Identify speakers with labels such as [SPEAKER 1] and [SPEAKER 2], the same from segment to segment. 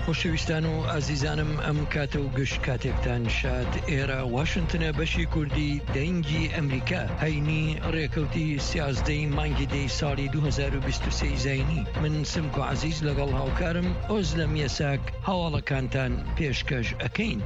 [SPEAKER 1] خۆشەویستان و ئازیزانم ئەم کاتە و گشت کاتێکتان شاد. ئێرە واشنگتنە بەشی کوردی دەنگی ئەمریکا هەینی ڕێکەوتی 11 مانگی دەی ساڵی 2023 زاینی. من سمکۆ عەزیز لەگەڵ هاوکارم ئۆزلەم یەساک هەواڵەکانتان پێشکەش ئەکەین.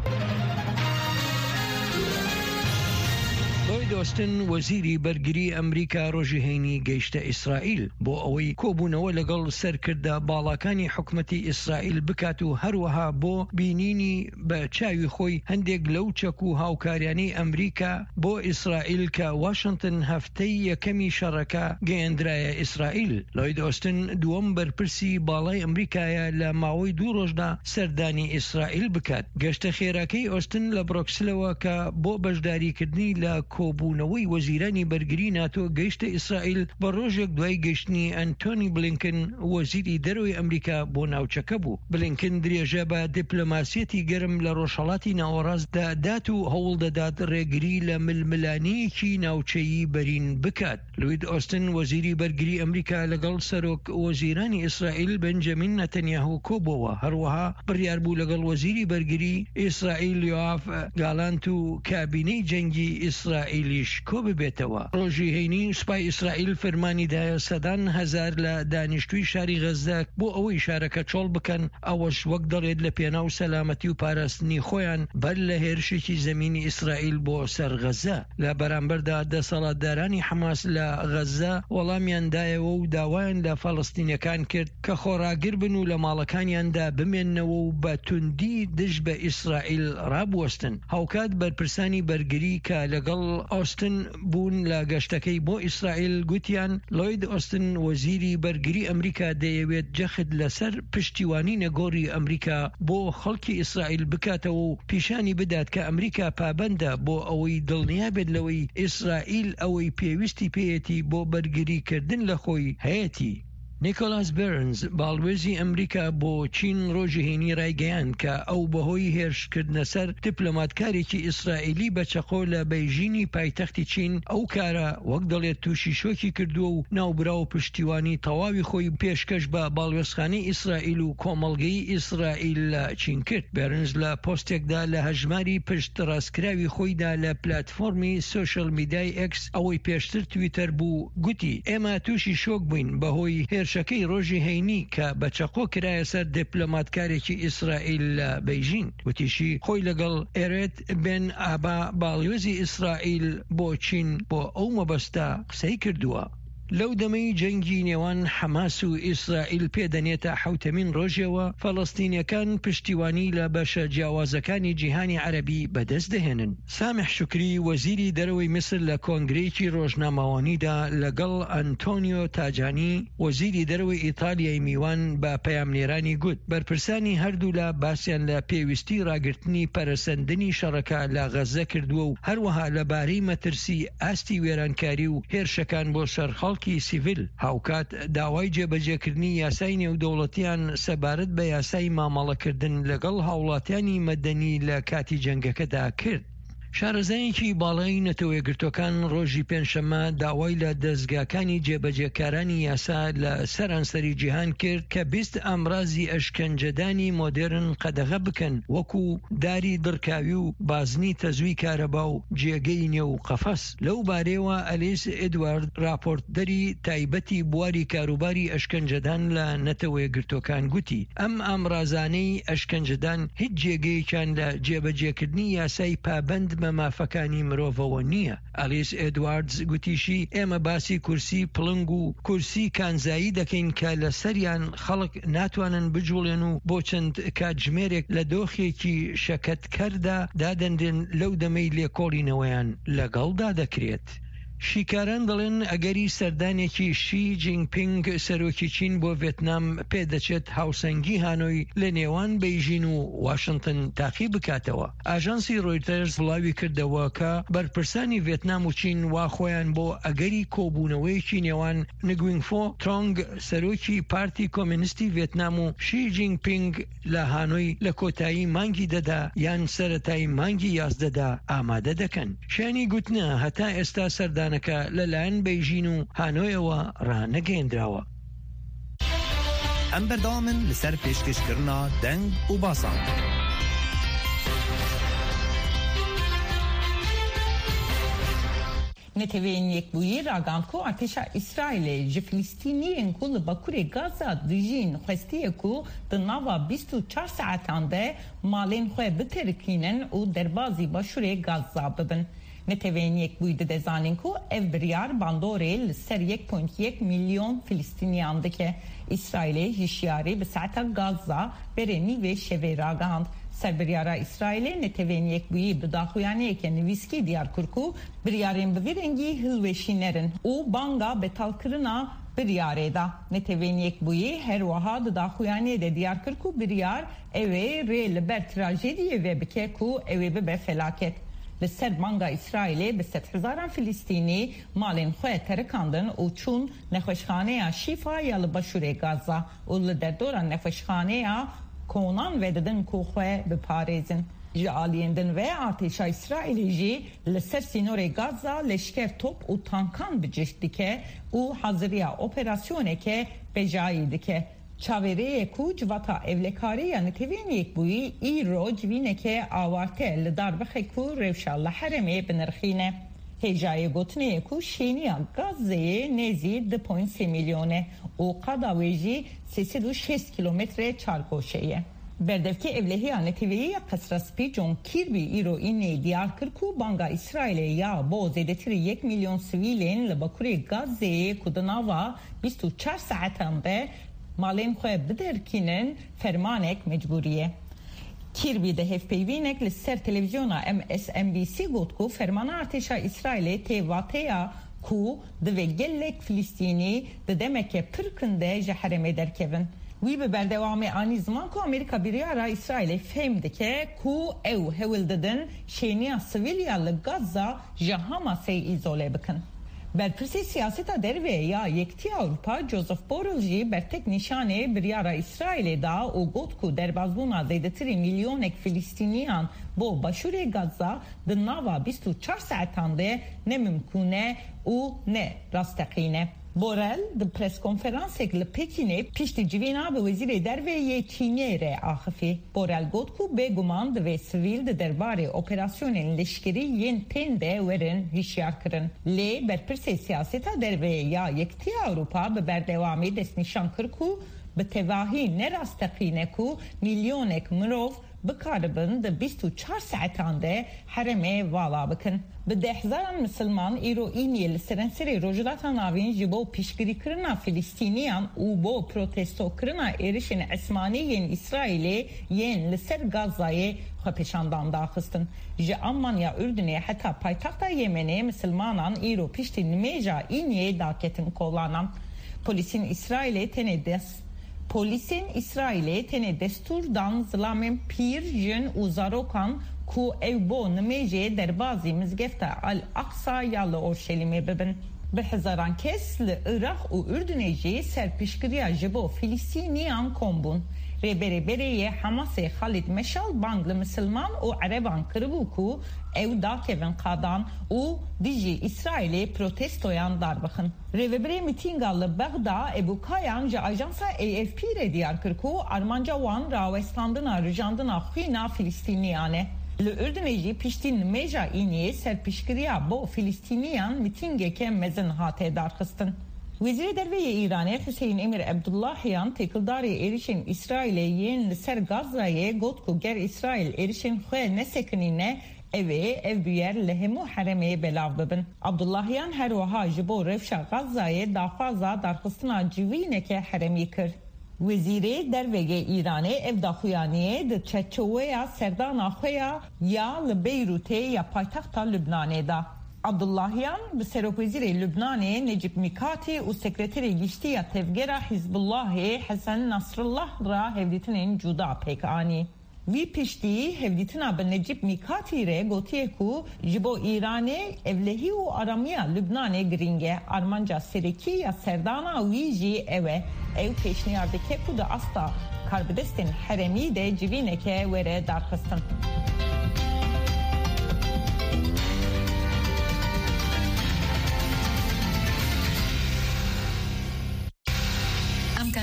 [SPEAKER 1] دۆستن وەزیری بەرگری ئەمریکا ڕۆژی هەینی گەیشتە ئیسرائیل بۆ ئەوەی کۆبوونەوە لەگەڵ سەرکردە باڵاکانی حکومەتی ئیسرائیل بکات و هەروەها بۆ بینینی بە چاوی خۆی هەندێک لەو چەک و هاوکاریانەی ئەمریکا بۆ ئیسرائیل کە واشنگتن هەفتەی یەکەمی شەڕەکە گەیەندرایە ئیسرائیل. لۆید ئۆستن دووەم بەرپرسی باڵای ئەمریکایە لە ماوەی 2 ڕۆژدا سەردانی ئیسرائیل بکات. گەشتە خێراکەی ئۆستن لە برۆکسلەوە کە بۆ بەشداریکردنی لە کۆبوونەوەی وەزیرانی بەرگری ناتۆ گەیشتە ئیسرائیل بە ڕۆژێک دوای گەیشتنی ئەنتۆنی بلینکن وەزیری دەرەوەی ئەمریکا بۆ ناوچەکە بوو. بلینکن درێژە بە دیپلۆماسیەتی گەرم لە ڕۆژهەڵاتی ناوەڕاستدا دات و هەوڵ دەدات ڕێگری لە ململانەیەکی ناوچەیی بەرین بکات. لوید ئۆستن وەزیری بەرگری ئەمریکا لەگەڵ سەرۆک وەزیرانی ئیسرائیل بنجامین نەتەنیاهو کۆبووەوە. هەروەها بڕیار بوو لەگەڵ وەزیری بەرگری ئیسرائیل یۆآف گالانت و کابینەی جەنگی ئیسرائیلیش کۆ ببێتەوە. ڕۆژی هەینی سوپای ئیسرائیل فەرمانیدایە سەدان هەزار لە دانیشتووی شاری غەزە بۆ ئەوەی شارەکە چۆڵ بکەن، ئەوەش وەک دەڵێت لە پێناو سەلامەتی و پاراستنی خۆیان بەر لە هێرشێکی زەمینی ئیسرائیل بۆ سەر غەزە. لە بەرامبەردا دەسەڵاتدارانی حەماس لە غەزە وەڵامیاندایەوە و داوایان لە فەڵەستینیەکان کرد کە خۆڕاگر بن و لە ماڵەکانیاندا بمێننەوە و بە توندی دژ بە ئیسرائیل ڕابوەستن. هاوکات بەرپرسانی بەرگری کە لەگەڵ ئۆستن بوون لە گەشتەکەی بۆ ئیسرائیل گوتیان لۆید ئۆستن وەزیری بەرگری ئەمریکا دەیەوێت جەخت لەسەر پشتیوانی نەگۆڕی ئەمریکا بۆ خەڵکی ئیسرائیل بکاتەوە و پیشانی بدات کە ئەمریکا پابەندە بۆ ئەوەی دڵنیا بێت لەوەی ئیسرائیل ئەوەی پێویستی پێیەتی بۆ بەرگریکردن لە خۆی هەیەتی. نیکۆلاس بێرنز باڵوێزی ئەمریکا بۆ چین ڕۆژی هەینی ڕایگەیان کە ئەو بەهۆی هێرشکردنە سەر دیپلۆماتکارێکی ئیسرائیلی بەچەقۆ لە بەیژینی پایتەختی چین ئەو کارە وەک دەڵێت تووشی شۆکی کردووە و ناوبرا و پشتیوانی تەواوی خۆی پێشکەش بە باڵوێزخانەی ئیسرائیل و کۆمەڵگەی ئیسرائیل لە چین کرد. بێرنز لە پۆستێکدا لە هەژماری پشت ڕاستکراوی خۆیدا لە پلاتفۆرمی سۆشەل میدیای ئێکس ئەوەی پێشتر تویتەر بوو گوتی ئێمە تووشی شۆک بووین بەهۆی هێرشەکەی ڕۆژی هەینی کە بەچەقۆ کرایە سەر دیپلۆماتکارێکی ئیسرائیل لە بەیژین. وتیشی خۆی لەگەڵ ئێرێت بێن ئابا باڵیۆزی ئیسرائیل بۆ چین بۆ ئەو مەبەستە قسەی کردووە. لەو دەمەی جەنگی نێوان حەماس و ئیسرائیل پێدەنێتە حوتەمین ڕۆژێەوە فەڵەستینیەکان پشتیوانی لە بەشە جیاوازەکانی جیهانی عەرەبی بەدەست دەهێنن. سامح شوکری وەزیری دەرەوەی میسر لە کۆنگرەیەکی ڕۆژنامەوانیدا لەگەڵ ئەنتۆنیۆ تاجانی وەزیری دەرەوەی ئیتالیای میوان بە پەیامنێرانی گوت بەرپرسانی هەردوو لە باسییان لە پێویستی ڕاگررتنی پەرەسەندنی شەڕەکە لە غەزە کردووە و هەروەها لەبارەی مەترسی ئاستی وێرانکاری و هێرشەکان بۆ سەر خەڵکی سیڤیل. هاوکات داوای جێبەجێکردنی یاسای نێودەوڵەتیان سەبارەت بە یاسای مامەڵەکردن لەگەڵ هاوڵاتیانی مەدەنی لە کاتی جەنگەکەدا کرد. شارەزایەکی باڵای نەتەوە یەکگرتوەکان ڕۆژی پێنجشەممە داوای لە دەستگاکانی جێبەجێکارانی یاسا لە سەرانسەری جیهان کرد کە 20 ئامڕازی ئەشکەنجەدانی مۆدێرن قەدەغە بکەن وەکو داری دڕکاوی و بازنی تەزوی کارەبا و جێگەی نێو قەفەس. لەو بارەوە ئەلیس ئێدوارد راپۆرتدەری تایبەتی بواری کاروباری ئەشکەنجەدان لە نەتەوە یەکگرتوەکان گوتی ئەم ئامڕازانەی ئەشکەنجەدان هیچ جێگەیەکیان لە جێبەجێکردنی یاسای پابەند مەمافەکانی مرۆڤەوە نییە. ئەلیس ئێدواردز گوتیشی ئێمە باسی کورسی پڵنگ و کورسی کانزایی دەکەین کە لە سەریان خەڵک ناتوانن بجوڵێن و بۆ چەند کاتژمێرێک لە دۆخێکی شەکەتکەردا دادەندێن لەو دەمەی لێکۆڵینەوەیان لەگەڵدا دەکرێت. شیکاران دەڵێن ئەگەری سەردانێکی شی جینپینگ سەرۆکی چین بۆ ڤێتنام پێدەچێت هاوسەنگی هانۆی لە نێوان بەیژین و واشنگتن تاقی بکاتەوە. ئاژانسی ڕۆیتەرز وڵاوی کردەوە کە بەرپرسانی ڤێتنام و چین وا خۆیان بۆ ئەگەری کۆبوونەوەیەکی نێوان نگوینگفۆ ترۆنگ سەرۆکی پارتی کۆمونیستی ڤێتنام و شی جینپینگ لە هانۆی لە کۆتایی مانگی دەدا یان سەرەتای مانگی یازدەدا ئامادە دەکەن. شانی گوتنە هەتا ئێستا سەردانەکە لەلایەن بەیژین و هانۆیەوە ڕانەگەیەندراوە.
[SPEAKER 2] ام بردامن لسر پیشکش کرنا دنگ و باسان.
[SPEAKER 3] نتوین یک بویی راگاند کو ارتشا اسرائیل جی فلسطینیین کل باکوری گازا دجین خواستی کو دنوا 24 ساعتانده مالین خو بترکینن و دربازی باشوری گازا ببن. نتوین یک بویی ده زانین کو ev biryar bandorel ser 1.1 milyon Filistiniyandı ki İsrail'e hişyari bi saata Gazza bereni ve şeve ragand. Serbiryara İsrail'e neteven yek buyi bıdahuyane eken viski diyar kurku biryarın bivirengi hılveşinerin o banga betal kırına biryareda neteven yek buyi her vaha bıdahuyane de diyar kurku biryar eve reel ber trajediye ve bike ku eve be felaket. Li manga İsrail'e bi 7,000 Filistini malên xwe terekandin û çûn nexweşxaneya Şîfa ya li başûrê Gaza û li derdora nexweşxaneya konan ve didin ku xwe biparêzin. Ji aliyên ve artêşa İsrailê jî li ser sînorê Gaza leşker top û tankan bicih dike û haziriya operasyoneke bejayî dike. Çavereye ku civata evlekariya nitevîniyek bûyî îro civîneke awarte li darbixê ku rewşa li herêmê binirxîne. Hêjayê gotinê ku şêniya Gazze'ye nêzî 2.3 milyone û qada wê jî 306 kilometre çarkoşe ye. Berdevki evlehiya netivîya Qesraspî John Kirby îro înê diyar kir ku banga İsrailê ya bo zêdetirî 1 milyon sivîlên li bakurê Gazze'ye ku di nava 24 saetan de malên xwe biderkînin fermanek mecburiye. Kirby de hevpeyvînek li ser televizyona MSNBC got ku fermana artêşa İsrailê tê vateya ku divê gelek Filistînî di demeke pirkinde ji herêmê derkevin. Wî bi berdewamê anî ziman ku Amerîka biryara İsrailê fêm dike ku ew hewil didin şêniya sivîlya li Gaza ji Hamasê îzole bikin. Berpirsê siyaseta derve ya Yekîtiya Avrupa Joseph Borrell jî bertek nîşanê biryara İsrailê da û got ku derbazbûna zêdetirî milyonek Filistîniyan bo başûrê Gaza di nava 24 saetan de ne mümkûn û ne rasteqîne. Borrell di preskonferansek li Pekînê piştî civîna bi wezîrê derveyê Çînê re axifî. Borrell got ku bêguman divê sivîl di derbarê operasyonên leşkerî yên tên de werin hişyar kirin. Lê berpirsê siyaseta derveyê ya Yekîtiya Avrupa bi berdewamî destnîşan kir ku bi tevahî nerasteqîne ku milyonek mirov bikaribin di 24 saetan de herêmê vala bikin. Bi 10,000 Müslüman îro îniyê li serenserê rojilata navîn ji bo piştgirîkirina Filistîniyan û bo protestokirina êrişên esmanîyên İsrailê yên li ser Gazayê xwepêşandan daxistin. Ji Ammanya Ürdünê heta paytaxta Yemenê Müslümanan îro piştî nimêja îniyê daketin kolanan. Polisin İsrailê tenê desturdan zilamên pîr jin û zarokan ku ew bo nimêjê derbazî mizgefta Al-Aqsa ya li Orşelîmê bibin. Bi hezaran kes li Iraq û Ürdünê jî serpişkiriya ji bo Filistîniyan kombûn. Rêberê Hamasê Xalid Meşal bang li Müslüman û Ereban kiribû ku ew dakevin qadan û dijî İsrailê protestoyan darbixin. Rêveberê mîtînga li Bexda Ebu Kayan ji ajansa AFP re diyar kir ku armanca wan rawestandina rijandina xwîna Filistîniyan e. Li Ürdünê jî piştî nimêja îniyê serpişkiriya bo Filistîniyan mîtîngeke mezin hate darxistin. Wezîrê Derveyê İranê Hüseyin Emir Abdullahiyan têkildarê êrişên İsrailê yên li ser Gazayê got ku ger İsrail êrişên xwe nesekinîne ev bûyer li hemû herêmê belav bibin. Abdullahiyan her wiha ji bo rewşa Gazayê daxwaza darxistina civîneke herêmî kir. Wezîrê Derveyê İranê ev daxuyaniyê di çerçeweya serdana xwe ya li Beyrûtê ya paytaxta Lübnanê da. Abdullahiyan bi Serokwezîrê Lübnanê Necip Mikati û sekreterê giştiya tevgera Hizbullahê Hesen Nasrallah ra hevdîtinên cuda pêk anî. Vî piştî hevdîtina bi Necip Mikati re gotiye ku ji bo Îranê evlehî û aramiya Lübnanê giring e. Armanca serekî ya serdana wî jî ew e. Ew pêşniyar dike ku di asta karbidestên herêmî de civîneke were darxistin.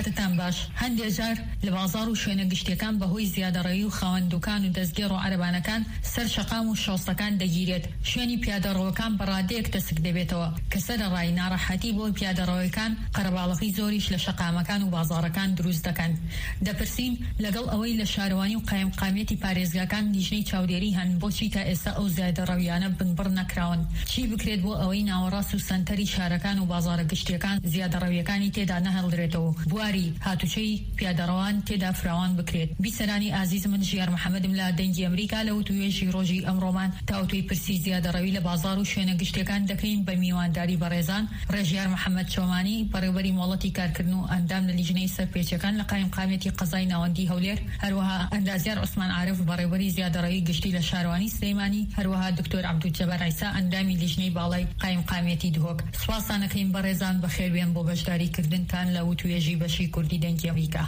[SPEAKER 3] کاتتان باش هەندێک جار لە بازار و شوێنە گشتیەکان بەهۆی زیادەڕەوی و خاوەندوکان و دەستگێڕ و عەرەبانەکان سەر شەقام و شۆستەکان دەگیرێت شوێنی پیادەڕەوەکان بەڕادەیەک دەسک دەبێتەوە کە سەرەڕای ناڕەحەتی بۆ پیادەڕەوەکان قەرەباڵغی زۆریش لە شەقامەکان و بازاڕەکان دروست دەکەن. دەپرسین لەگەڵ ئەوەی لە شارەوانی و قایمقامێتی پارێزگاکان لیژنەی چاودێری هەن بۆچی تا ئێستا ئەو زیادەڕەویانە بنبڕ نەکراون چی بکرێت بۆ ئەوەی ناوەڕاست و سەنتەری شارەکان و بازاڕە گشتیەکان زیادەڕەویەکانی تێدا نەهەڵدرێتەوە بواری هاتوچەی پیادەڕەوان تێدا فراوان بکرێت. بیسەرانی ئازیز من ژیار محەممەدم لە دەنگی ئەمریکا لە وتوێژی ڕۆژی ئەمڕۆمان تاوتوی پرسی زیادەڕەوی لە بازار و شوێنە گشتیەکان دەکەین بە میوانداری بەڕێزان ڕێژیار محەممەد چۆمانی بەڕێوەری مۆڵەتی کارکردن و ئەندام لە لیژنەی سەرپێچەکان لە قایمقامێتی قەزای ناوەندی هەولێر هەروەها ئەندازیار عوسمان عارف بەڕێوەری زیادەڕەوی گشتی لە شارەوانی سلەیمانی هەروەها دکتۆر عەبدولجەبار عیسا ئەندامی لیژنەی باڵای قایمقامێتی دهۆک. سوپاسانەکەین بەڕێزان بەخێربێن بۆ بەشداریکردنتان لە وتوێژی بەشی کوردی دەنگی ئەمریکا.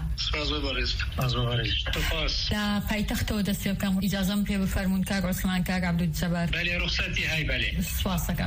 [SPEAKER 3] لە پایتەختەوە دەست پێ بکەم ئیجازەم پێ بفەرمون کاک عوسمان کاک عەبدولجەبار.
[SPEAKER 4] بەڵێ ڕوخسەتی هەی بەڵێ.
[SPEAKER 3] سوپاس دەکەم.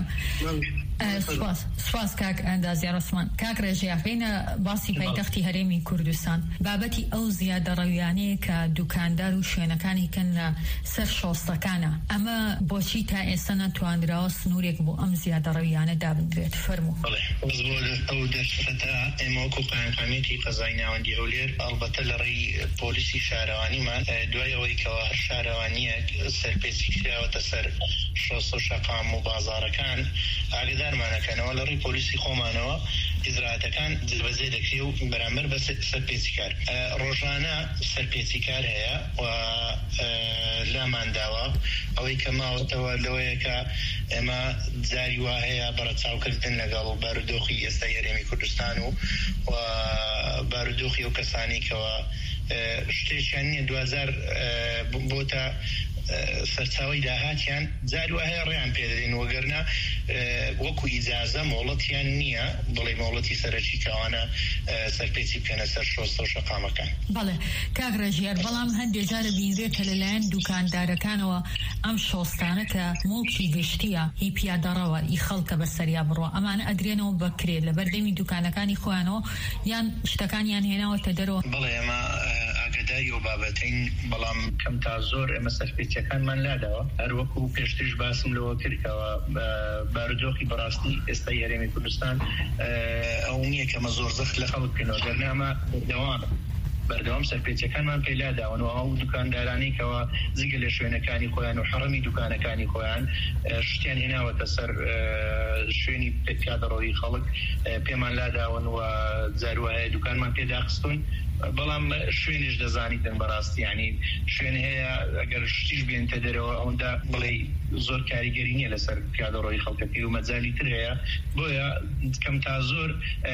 [SPEAKER 3] سوپاس کاک ئەندازیار عوسمان. کاک ڕێژیاخینە باسی پایتەختی هەرێمی کوردستان بابەتی ئەو زیادەڕەویانەیە کە دوکاندار و شوێنەکانی کەن لە سەر شۆستەکانە ئەمە بۆچی تا ئێستا نەتوانراوە سنوورێک بۆ ئەم زیادەڕەویانە دابدرێت فەرموو.
[SPEAKER 4] ئەو دەرفەتە ئێمە وەکو قایمقامێتی قەزای ناوەندی هەولێر ئەڵبەتە لە ڕێی پۆلیسی شارەوانیمان دوای ئەوەی کەەوە هەر شارەوانیەک سەرپێچی کراوەتە سەر شۆست و شەقام و بازاڕەکان ئاگدارمانەکەنەوە لە ڕێی پۆلیسی خۆمانەوە ئیزراعەتەکان جلبەجێ دەکرێ و بەرامبەر بە سەرپێچیکار ڕۆژانە سەرپێچیکار هەیە و لامانداوە ئەوەی کە ماوەتەوە لەوەیە کە ئێمە جاری وا هەیە بەڕەچاوکردن لەگەڵ بارودۆخی ئێستا هەرێمی کوردستان و بارودۆخی ئەو کەسانی کەەوە شتێکیان نییە 2000 بۆتە سەرچاوی داهاتیان جاروا هەیە ڕێیان پێدەدەین وەگەرنا وەکو ئیجازە مۆڵەتیان نییە بڵێ مۆڵەتی سەرەکی کەوانە سەرپێچی بکەنە سەر شۆستە و شەقامەکان.
[SPEAKER 3] بەڵێ کاک ڕێژیار بەڵام هەندێک جارە بینرێتە لەلایەن دوکاندارەکانەوە ئەم شۆستانە کە موڵکی گشتیە هی پیادەڕەوە ئی خەڵکە بەسەریا بڕوە ئەمانە ئەدرێنەوە بکرێت لە بەردەمی دوکانەکانی خۆیانەوە یان شتەکانیان هێناوەتە دەرەوە.
[SPEAKER 4] بڵێ ئێمە ئاگداری و بابەتین بەڵام کەم تا زۆر ئێمە سەرپێچیەکانمان لاداوە هەروەکو پێشترش باسم لەوە کردکەوە بارودۆخی بەڕاستی ئێستای هەرێمی کوردستان ئەو نییە کەمە زۆر زەخت لە خەڵک بکەنەوە گەرنامە بەردەوام سەرپێچیەکانمان پێلاداون و ئەو دوکاندارانی کەەوە زیگە لە شوێنەکانی خۆیان و حەڕەمی دوکانەکانی خۆیان شتیان هێناوەتە سەر شوێنی پیادەڕەوی خەڵک پێمان لاداون و جاروایە دوکانمان پێداخستون بەڵام شوێنش دەزانیتن بەڕاستی ینی شوێن هەیە ئەگەر شتیش بێنتە دەرەوە ئەوەندا بڵێ زۆر کاریگەری نییە لەسەر پیادەڕەوی خەڵکەکەی و مەجالی تر هەیە بۆیە کەم تا زۆر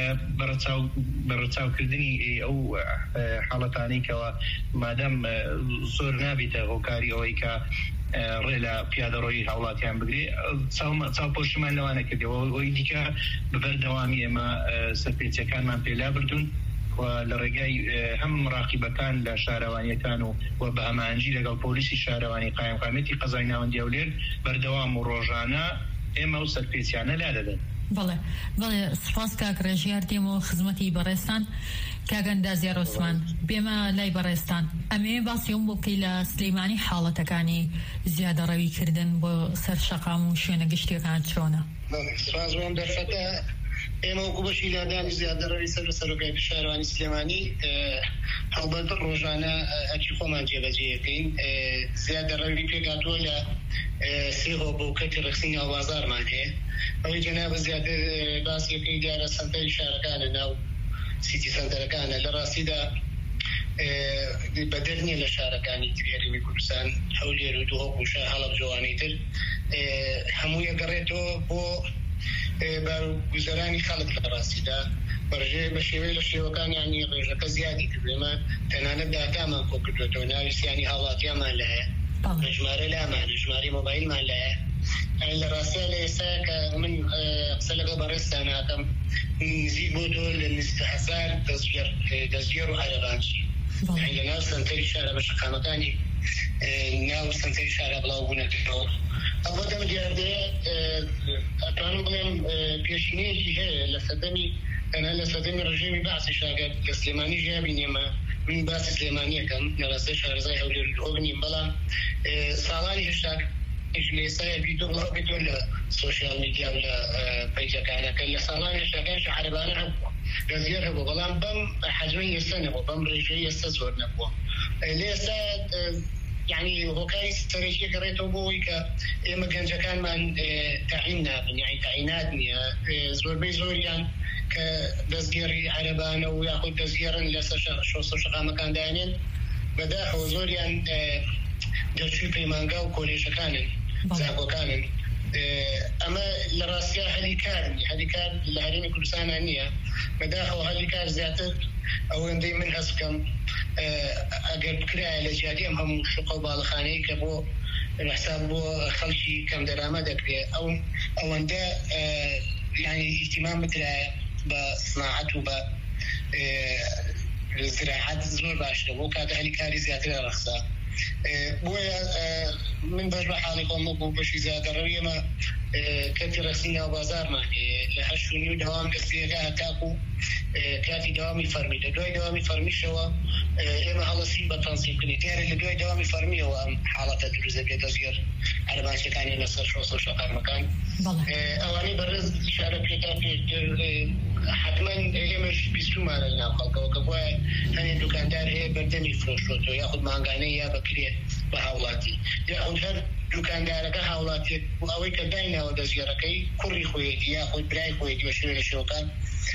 [SPEAKER 4] بەڕەچاوکردنی ئەو حاڵەتانی کەەوە مادەم زۆر نابێتە هۆکاری ئەوەی کە ڕێ لە پیادەڕۆی هاوڵاتیان بگرێ چاوپۆشیمان لەوانە کردەوە ئەوی دیکە بەبەردەوامی ئێمە سەرپێچیەکانمان پێلا بردوون و لە ڕێگای هەم ڕاقیبەکان لە شارەوانیەکان و بە ئەمانجی لەگەڵ پۆلیسی شارەوانی قایمقامێتی قەزای ناوەندی هەولێر بەردەوام و ڕۆژانە ئێمە و سەرپێچیانە لا دەدەن.
[SPEAKER 3] بەڵێ سپاس کاک ڕێژیار دێمەوە خزمەتی بەڕێستان کاک ئەندازیار عوسمان بێمە لای بەڕێستان ئەمێ باسیەوە بۆ بکەی لە سلەیمانی حاڵەتەکانی زیادەڕەویکردن بۆ سەر شەقام و شوێنە گشتیەکان چۆنە؟
[SPEAKER 5] سپاس بۆم دەرفەتە ئێمە وەکو بەشی لادانی زیادەڕەوی سەرۆکای شارەوانی سلێمانی هەڵبەت ڕۆژانە ئەچی خۆمان جێبەجێەکەین زیادەڕەوی پێگاتووە لە سێهۆ بۆ کەتی ڕخسینی هەڵبازارمان هەیە ئەوەی جەنابە زیاتر باسیەکەی دیارە سەنتەری شارەکانە ناو سیتی سەنتەرەکانە لە ڕاستیدا بەدەر نییە لە شارەکانی هەرێمی کوردستان هەولێر و دووهۆک و شار هەڵەب جوانەی تر هەموو یەگەڕێتەوە بۆ گوزەرانی خەڵک لە ڕاستیدا بەڕژێ بە شێوەی لە شێوەکانیانی ڕێژەکە زیادی کردێمە تەنانەت داتامان کۆ کردوێتەوە ناویسیانی هاوڵاتیامان لە هەیە ژمارە لامان ژماری مۆبایلمان لە هەیە لە ڕاستیە لە ئێستا کە من قسە لەگەڵ بەڕێستان ناکەم نزیک بۆ تۆ لە 10,000 دەستگێڕ و عەرەبانچی لە ناو سەنتەری شارە بە شەقامەکانی ناو سەنتەری شارە بڵاو بوونەکەەوە ئەوەدەم دیاردەیە ئەتوانم بڵێم پێشینەیەکی هەیە لە سەردەمی ڕژێمی بەعسی شاگەر لە سلێمانی ژیابی نێمە من باسی سلێمانیەکەم لەڕاستەی شارەزای هەولێر ئۆگنیم بەڵام ساڵانی هێشتا لێسای ڤیدیۆ بڵاو بێتۆ لە سۆشیال میدیا و لە پەیجەکانەکە لە ساڵانی هێشتاکانش عەرەبانە هەبووە دەستگێر هەبوو بەڵام بەم حەجمەی ئێستا نەبووە بەم ڕێژەی ئێستا زۆر نەبووە لە ئێستا يعني هۆکاری سەرەکیە گەڕێتەوە بۆەوەی کە ئێمە گەنجەکانمان تەعین نابن یعنی تەعینات نییە زۆربەی زۆریان کە دەستگێڕی عەرەبانە و یاخود دەستگێڕن لەسەر شەقامەکاندانێن بەداخەوە زۆریان دەرچووی پەیمانگا و کۆلێژەکانن زاکۆکانن ئەمە لە ڕاستیا هەلی کار لە هەرێمی کوردستانە نییە بەداخەوە هەلی کار زیاتر ئەوەندەی من هەست بکەم ئەگەر بکرایە لە جیاتی ئەم هەموو شوقە و باڵەخانەی کە بۆ حساب بۆ خەڵکی کەم دەرامە دەکرێت ئەوەندە یعنی ئیهتیمام بدرایە بە سناعەت و بە زراعەت زۆر باشترە بۆ کاتە هەلی کاری زیاترە ڕەخسا بۆیە من بەش بە حاڵی خۆم بۆ بەشی زیادەڕەوی ئێمە کەتی ڕەخسی ناوبازارمان لە 8:30 دەوام دەستیەکە هەتاکو کاتی دەوامی فەرمی لە دوای دەوامی فەرمیشەوە ئێمە هەڵەسی بە تەنسیبکردنی دیارە لە دوای دەوامی فەرمیەوە ئەم حاڵەتە دروست دەبێت دەستگێر عەرەبانچەکانی لەسەر شۆسە و شەقامەکان ئەوانەی بەڕێز شارە پێتا پێشتر حتمما ئێمەش بیستومانە لەناو خەڵکەوە کە بۆیە هەنێ دوکاندار هەیە بەردەمی فرۆشتۆ یاخود مانگانەی یا بکرێت بە هاوڵاتی یاخود هەر دوکاندارەکە هاوڵاتێت و ئەوەی کە دایناوە دەستگێڕەکەی کوڕی خۆیەتی یاخود برای خۆیەتی بە شوێنە شێوەکان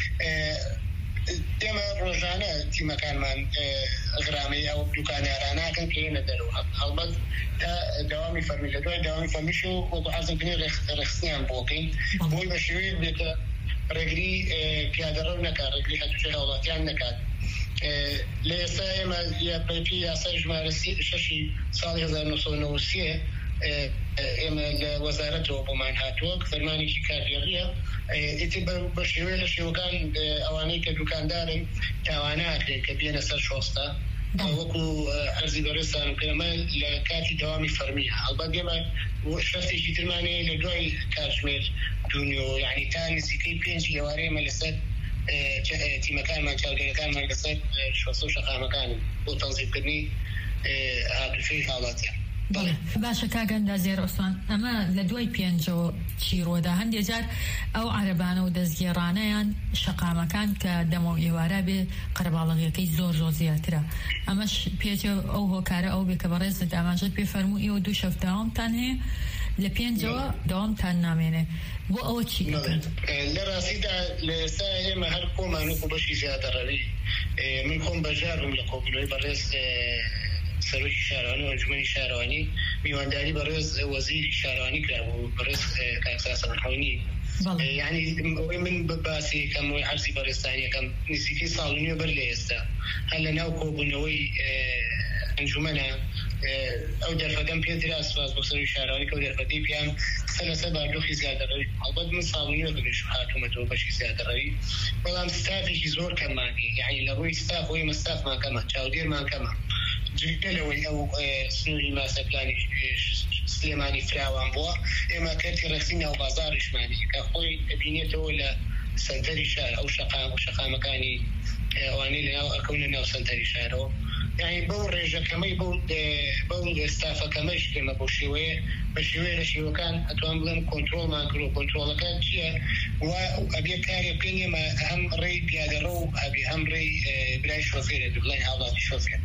[SPEAKER 5] ئێمە ڕۆژانە تیمەکانمان غرامەی ئەو دوکانداراناکەن کێنە دەرەوە هەڵبەت تا دەوامی فەرمی لە دوای دەوامی فەرمیش و وەکو حەزمکردنی ڕێخستنیان بۆکەین بۆی بە شێوەیەک بێتە ڕێگری پیادەڕەو نەکات ڕێگری هەتوچە هاوڵاتیان نەکات لە ئێستا ئێمە پێی یاسای ژمارە 6 ساڵی 1993 ئێمە لە وەزارەتەوە بۆمان هاتووە فەرمانێکی کارگەڕیە ئیتر بە شێوەیە لە شێوەکان ئەوانەی کە دوکاندارن تاواناکرێن کە بێنە سەر شۆستە وەکو ئەرزی بەڕێستان کەمە لە کاتی دەوامی فەرمیە هەڵبەت ئێمە شەفتێکی ترمانەیە لە دوای کاتژمێر دونیۆ یعنی تا نزیکەی 5 ئێوارەیە ئێمە لەسەر تیمەکانمان چاودێرەکانمان لەسەر شۆستە و شەقامەکان بۆ تەنزیمکردنی ئاگرفەی هاوڵاتیان
[SPEAKER 6] باشە کاگەندا زێر عوسمان ئەمە لە دوای پێنجەوە چیرۆدا هەندێک جار ئەو عەرەبانە و دەستگێڕانەیان شەقامەکان کە دەمە و ئێوارە بێ قەرەباڵغیەکەی زۆر زیاترە ئەمەش پێچە ئەو هۆکارە ئەو بێ کە بەڕێزت ئاماژەت پێ فەرموو ئێوە 2 شەف داوامتان هەیە لە 5ەوە داوامتان نامێنێ بۆ ئەوە چی دەکەن
[SPEAKER 5] لە ڕاستیدا لە ئێستا ئێمە هەر کۆمان وەکو بەشی زیادەڕەوی من خۆم بەژارم لە کۆبوونەوەی بەڕێز سەرۆکی شارەوانی و ئەنجومەنی شارەوانی میوانداری بەڕێز وەزیری شارەوانی کرابوو بەڕێز کاکسا سەمەحاوینی یعنی من باسی کەم و عەرزی بەڕێستانیەکەم نزیکەی ساڵ و نیوە بەر لە ئێستا هەر لە ناو کۆبوونەوەی ئەنجومەنە ئەو دەرفەتەم پێ درا سوپاس بۆ سەرۆکی شارەوانی کە ئەو دەرفەتەی پیان سەلەسەر باردۆخی زیادەڕەوی هەڵبەت من ساڵ و نیوە بێش هاتوومەتەوە بەشی زیادەڕەوی بەڵام ستافێکی زۆر کەممانی یعنی لە ڕووی ستاف و ئێمە ستافمان کەمە چاودێرمان کەمە جگەلەوەی ئەو سنووری ماسەپلانی سلێمانی فراوان بووە ئێمە کەرتی ڕەخسی ناوبازاریشمانی کە خۆی بینێتەوە لە سەنتەری شار ئەو شەقامەکانی ئەوانەی لەناو ئەکەونە ناو سەنتەری شارەوە یعنی بەو ڕێژەکەمەی بەو ستافەکەمەش ئێمە بۆ شێوەیە بە شێوەیە لە شێوەکان ئەتوان بڵێن کۆنترۆڵمان کرد کۆنترۆڵەکان چییە وا ئەبێ کارێ بکەین ئێمە هەم ڕێی پیادەڕە و ئەبێ هەم ڕێی برای شۆفێرە بڵێن هاوڵاتی شۆفێر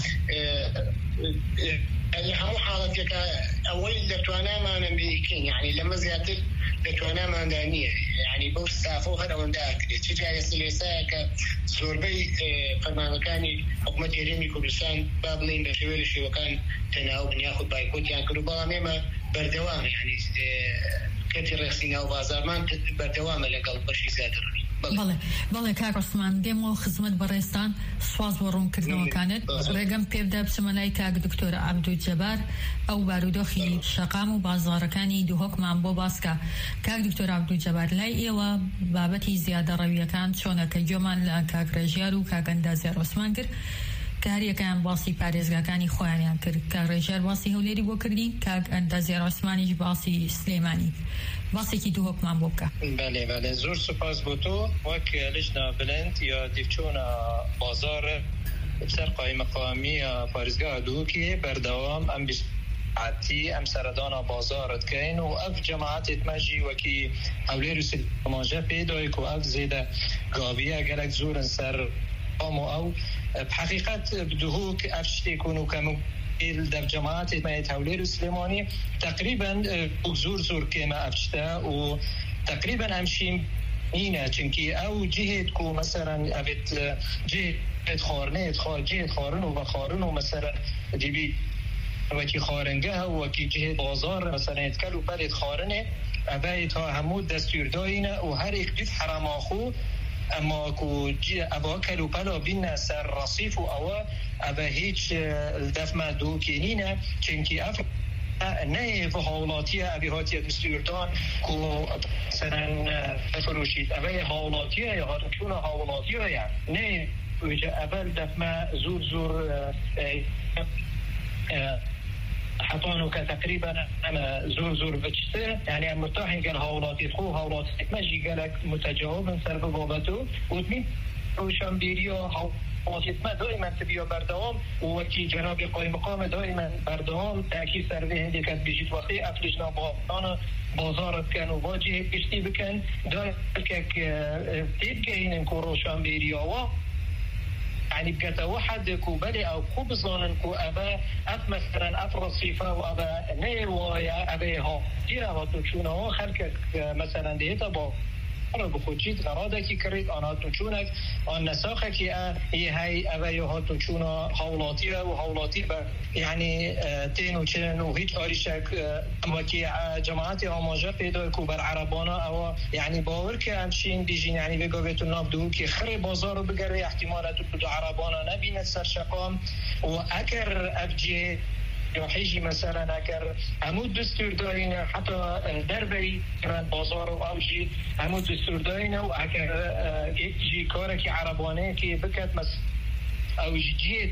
[SPEAKER 5] لە هەموو حاڵەتێکە ئەوەی دەتوانامانە بکەین یعنی لەمە زیاتر دەتواناماندا نییە یعنی بەو ستافۆ هەر ئەوەندە ئاکرێت چ جای سلێسایە کە زۆربەی فەرمانەکانی حکوومەتی هەرێمی کوردستان با بڵێن بە شێوەیە لە شێوەکان تەناو یاخود بایکۆتیان کرد و بەڵام ئێمە بەردەوامە یعنی کەتی ڕێخسی ناو بازارمان بەردەوامە لەگەڵ بەشی زیادەڕەوی
[SPEAKER 6] بەڵێ کاک عوسمان دێمەوە خزمەت بەڕێستان سواز بۆ ڕوونکردنەوەکانت ڕێگەم پێ بدە بچمە لای کاک دکتۆر عەبدولجەبار ئەو بارودۆخی شەقام و بازاڕەکانی دووهۆکمان بۆ باسکە کاک دکتۆر عەبدولجەبار لای ئێوە بابەتی زیادەڕەویەکان چۆنەکە گوێمان لە کاک ڕێژیار و کاگەندا زێر عوسمان کرد کاریەکەیان باسی پارێزگاکانی خۆیانیان کرد کاک ڕێژیار باسی هەولێری بۆ کردی کاک ئەندا زێر عوسمانیش باسی سلێمانی واسه کی دو حکم بوکا.
[SPEAKER 4] بله زور سپاس بوتو وک لجنه بلند یا دیفچونا بازار بسر قایم مقامی پارزگاه دوکی بردوام ام عتی ام سردان بازارت کین و اف جماعت مجی وکی اولی رسید ماجه پیدای که اف زیده گاویه گلک زور سر او بحقیقت بدهو که افشتی کنو کمو در جماعت ما تولیر سلیمانی تقریبا زور که ما افشته و تقریبا همشیم اینه چونکی او جهت که مثلا اوید جهت خارن و خارن و مثلا دیبی وکی خارنگه و وکی جهت بازار مثلا اتکل و بلد خارنه اوید ها همود دستور داینه و هر اقدید حرام آخو اما کو ابا کلو پلا بین سر رصیف و ابا هیچ دفع دو کینینه چنکی نه و حالاتیه ابی هاتیه دستوردان کو مثلا فروشید ابا حالاتیه یا چون حالاتیه نه اول دفع زور حطانو كتقريبا أنا زور بتشتر يعني أنا مرتاح قال هاولاتي خو هاولات ماشي قالك متجاوب من سر بابته وتمين روشنبيريا هاولات ما دائما تبيه بردوام وكي جناب قائم مقام دائما بردوام تأكيد سر به هندي كات بيجي وقتي أفلجنا بانا بازارت كانوا واجه بيشتي بكن دائما كك تيجين إنكو روشنبيريا يعني بقت واحد كوبالي او كوبزان كو ابا مثلا افرصيفه وابا نيروايا ابا ها ديرا وتشونه خلك مثلا ديتا با رو بخوجید غراده کی کرد آنها توچونک آن نساخه که هی اوی ها توچونا حولاتی و حولاتی به یعنی تین و چن و هیچ آریشک وکی جماعت آماجه پیدا کو بر عربانا او یعنی باور که همچین بیجین یعنی بگو بهتون نابدو که خری بازار رو بگره احتمالات تو عربانا نبیند سرشقام و اگر افجی یا حیجی مثلا اگر همود دستور دارین حتی دربری بازار و اوجی همود دستور دارین و اگر یک جی کاره که عربانه که بکت مثلا اوجی جی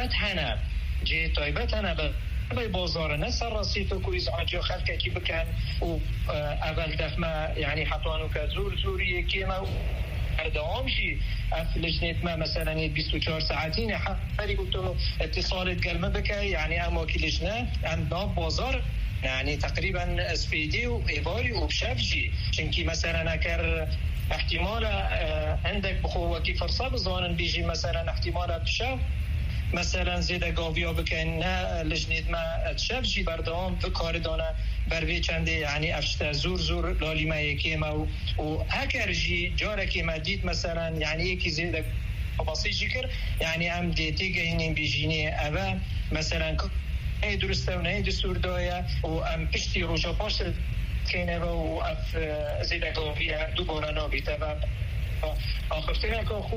[SPEAKER 4] تایبت هنه به بازار نصر رسیت و کویز آجا خلقه کی بکن و اول دفمه یعنی حطانو که زوریه که ما دوام شي لجنه ما مثلا 24 ساعتين حري قلت اتصالات قلمه بك يعني ام وكيل لجنه عند بازار يعني تقريبا اسبيدي وايباري وبشافجي چنكي مثلا اگر احتمال عندك بخوتي فرصه بزانن بيجي مثلا احتمال بشاف مثلا زیده گاویا بکن نه لجنه ما تشافجي بردام بکار دانه بروی چنده یعنی افشته زور لالیمه یکی ما و اگر جی جاره که ما دید مثلا یعنی یکی زیده باسي جيكر يعني ام ديتي جايين بيجيني ابا مثلا اي درسته وناي دستور دايا وام بشتي روجا باش كاينه و اف زيده توفيا دوباره نابيته اخرتنا كو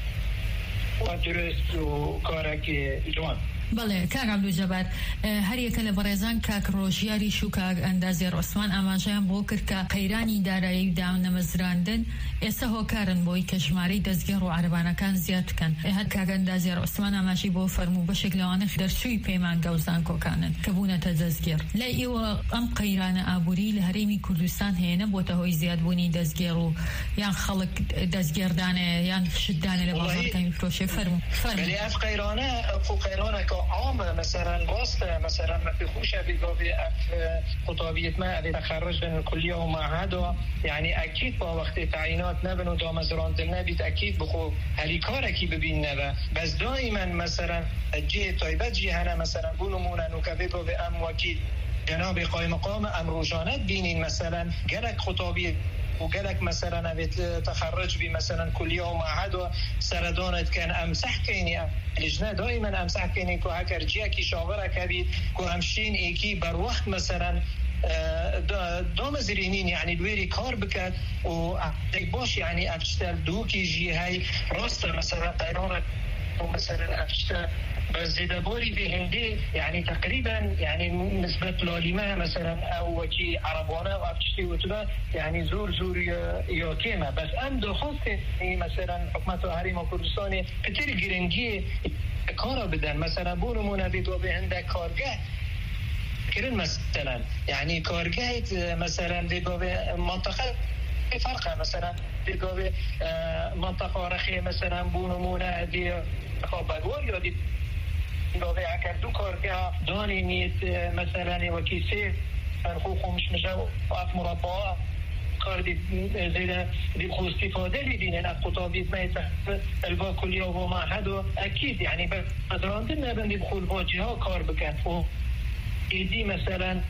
[SPEAKER 4] درست و کارک جوان
[SPEAKER 6] بله کاک عبدالجبار هر یک لبرزان کاک روشیاری شو کاک اندازی عثمان اماجان بو کرد که قیرانی دارایی داون نمزراندن ایسا هو کارن بوی کشماری دزگیر و عربانه کان زیاد کن هر کاک اندازی عثمان اماجی بو فرمو بشکل آنه در سوی پیمان گوزان کو کانن کبونه تدزگیر لی او ام قیران آبوری لحریمی کردستان هینه بو تهوی زیاد بونی دزگیر و یان خلق دزگیر دانه یان شدانه لبازار کمی فروشه فرمو
[SPEAKER 4] ولی اف قیرانه عام مثلا باست مثلا ما في خوشه بيقضي خطابية ما اللي تخرج من الكلية ومعهد يعني أكيد با وقت تعيينات نبن ودام مزران دلنا بيت أكيد بخو هليكاركي ببين نبا بس دائما مثلا جهة طيبات جهنا مثلا بولمونا نكبيبو بأم وكيد جناب قائم مقام ام روجانت بینین مثلا گلک خطابی و گلک مثلا اوید تخرج بی مثلا کلیه و معهد و سردانت کن امسح کنی لجنه دائما امسح کنی که هکر جیه کی شاوره کبید که همشین ایکی بر وقت مثلا دام زرینین یعنی دویری کار بکد و باش یعنی افشتر دو کی جی های راست مثلا قیرانت و مثلا افشتر بس زيادة بوري بهندي يعني تقريبا يعني نسبة لاليمة مثلا أو وكي عربانة أو أفتشتي وتبا يعني زور يا كيما بس أم دو خاصة مثلا حكمة هريم وكردستاني كتير جرنجي كارا بدن مثلا بونمونا بيدو بهندك كارجه كرن مثلا يعني كارجيت مثلا بجوه منطقة فرقة مثلا بجوه منطقة رخية مثلا بونمونا دي خبرور يودي بجوه عكردو كارجها داني نيت مثلا وكيسة الخوخ مش مجاو أف مربعة قاردي زي دي خو استفاده لدين القطابيت ما يتحدث البا كل يوم وما حدو أكيد يعني بدراندنا بندي بخول واجهة كار بكاتفو دي مثلا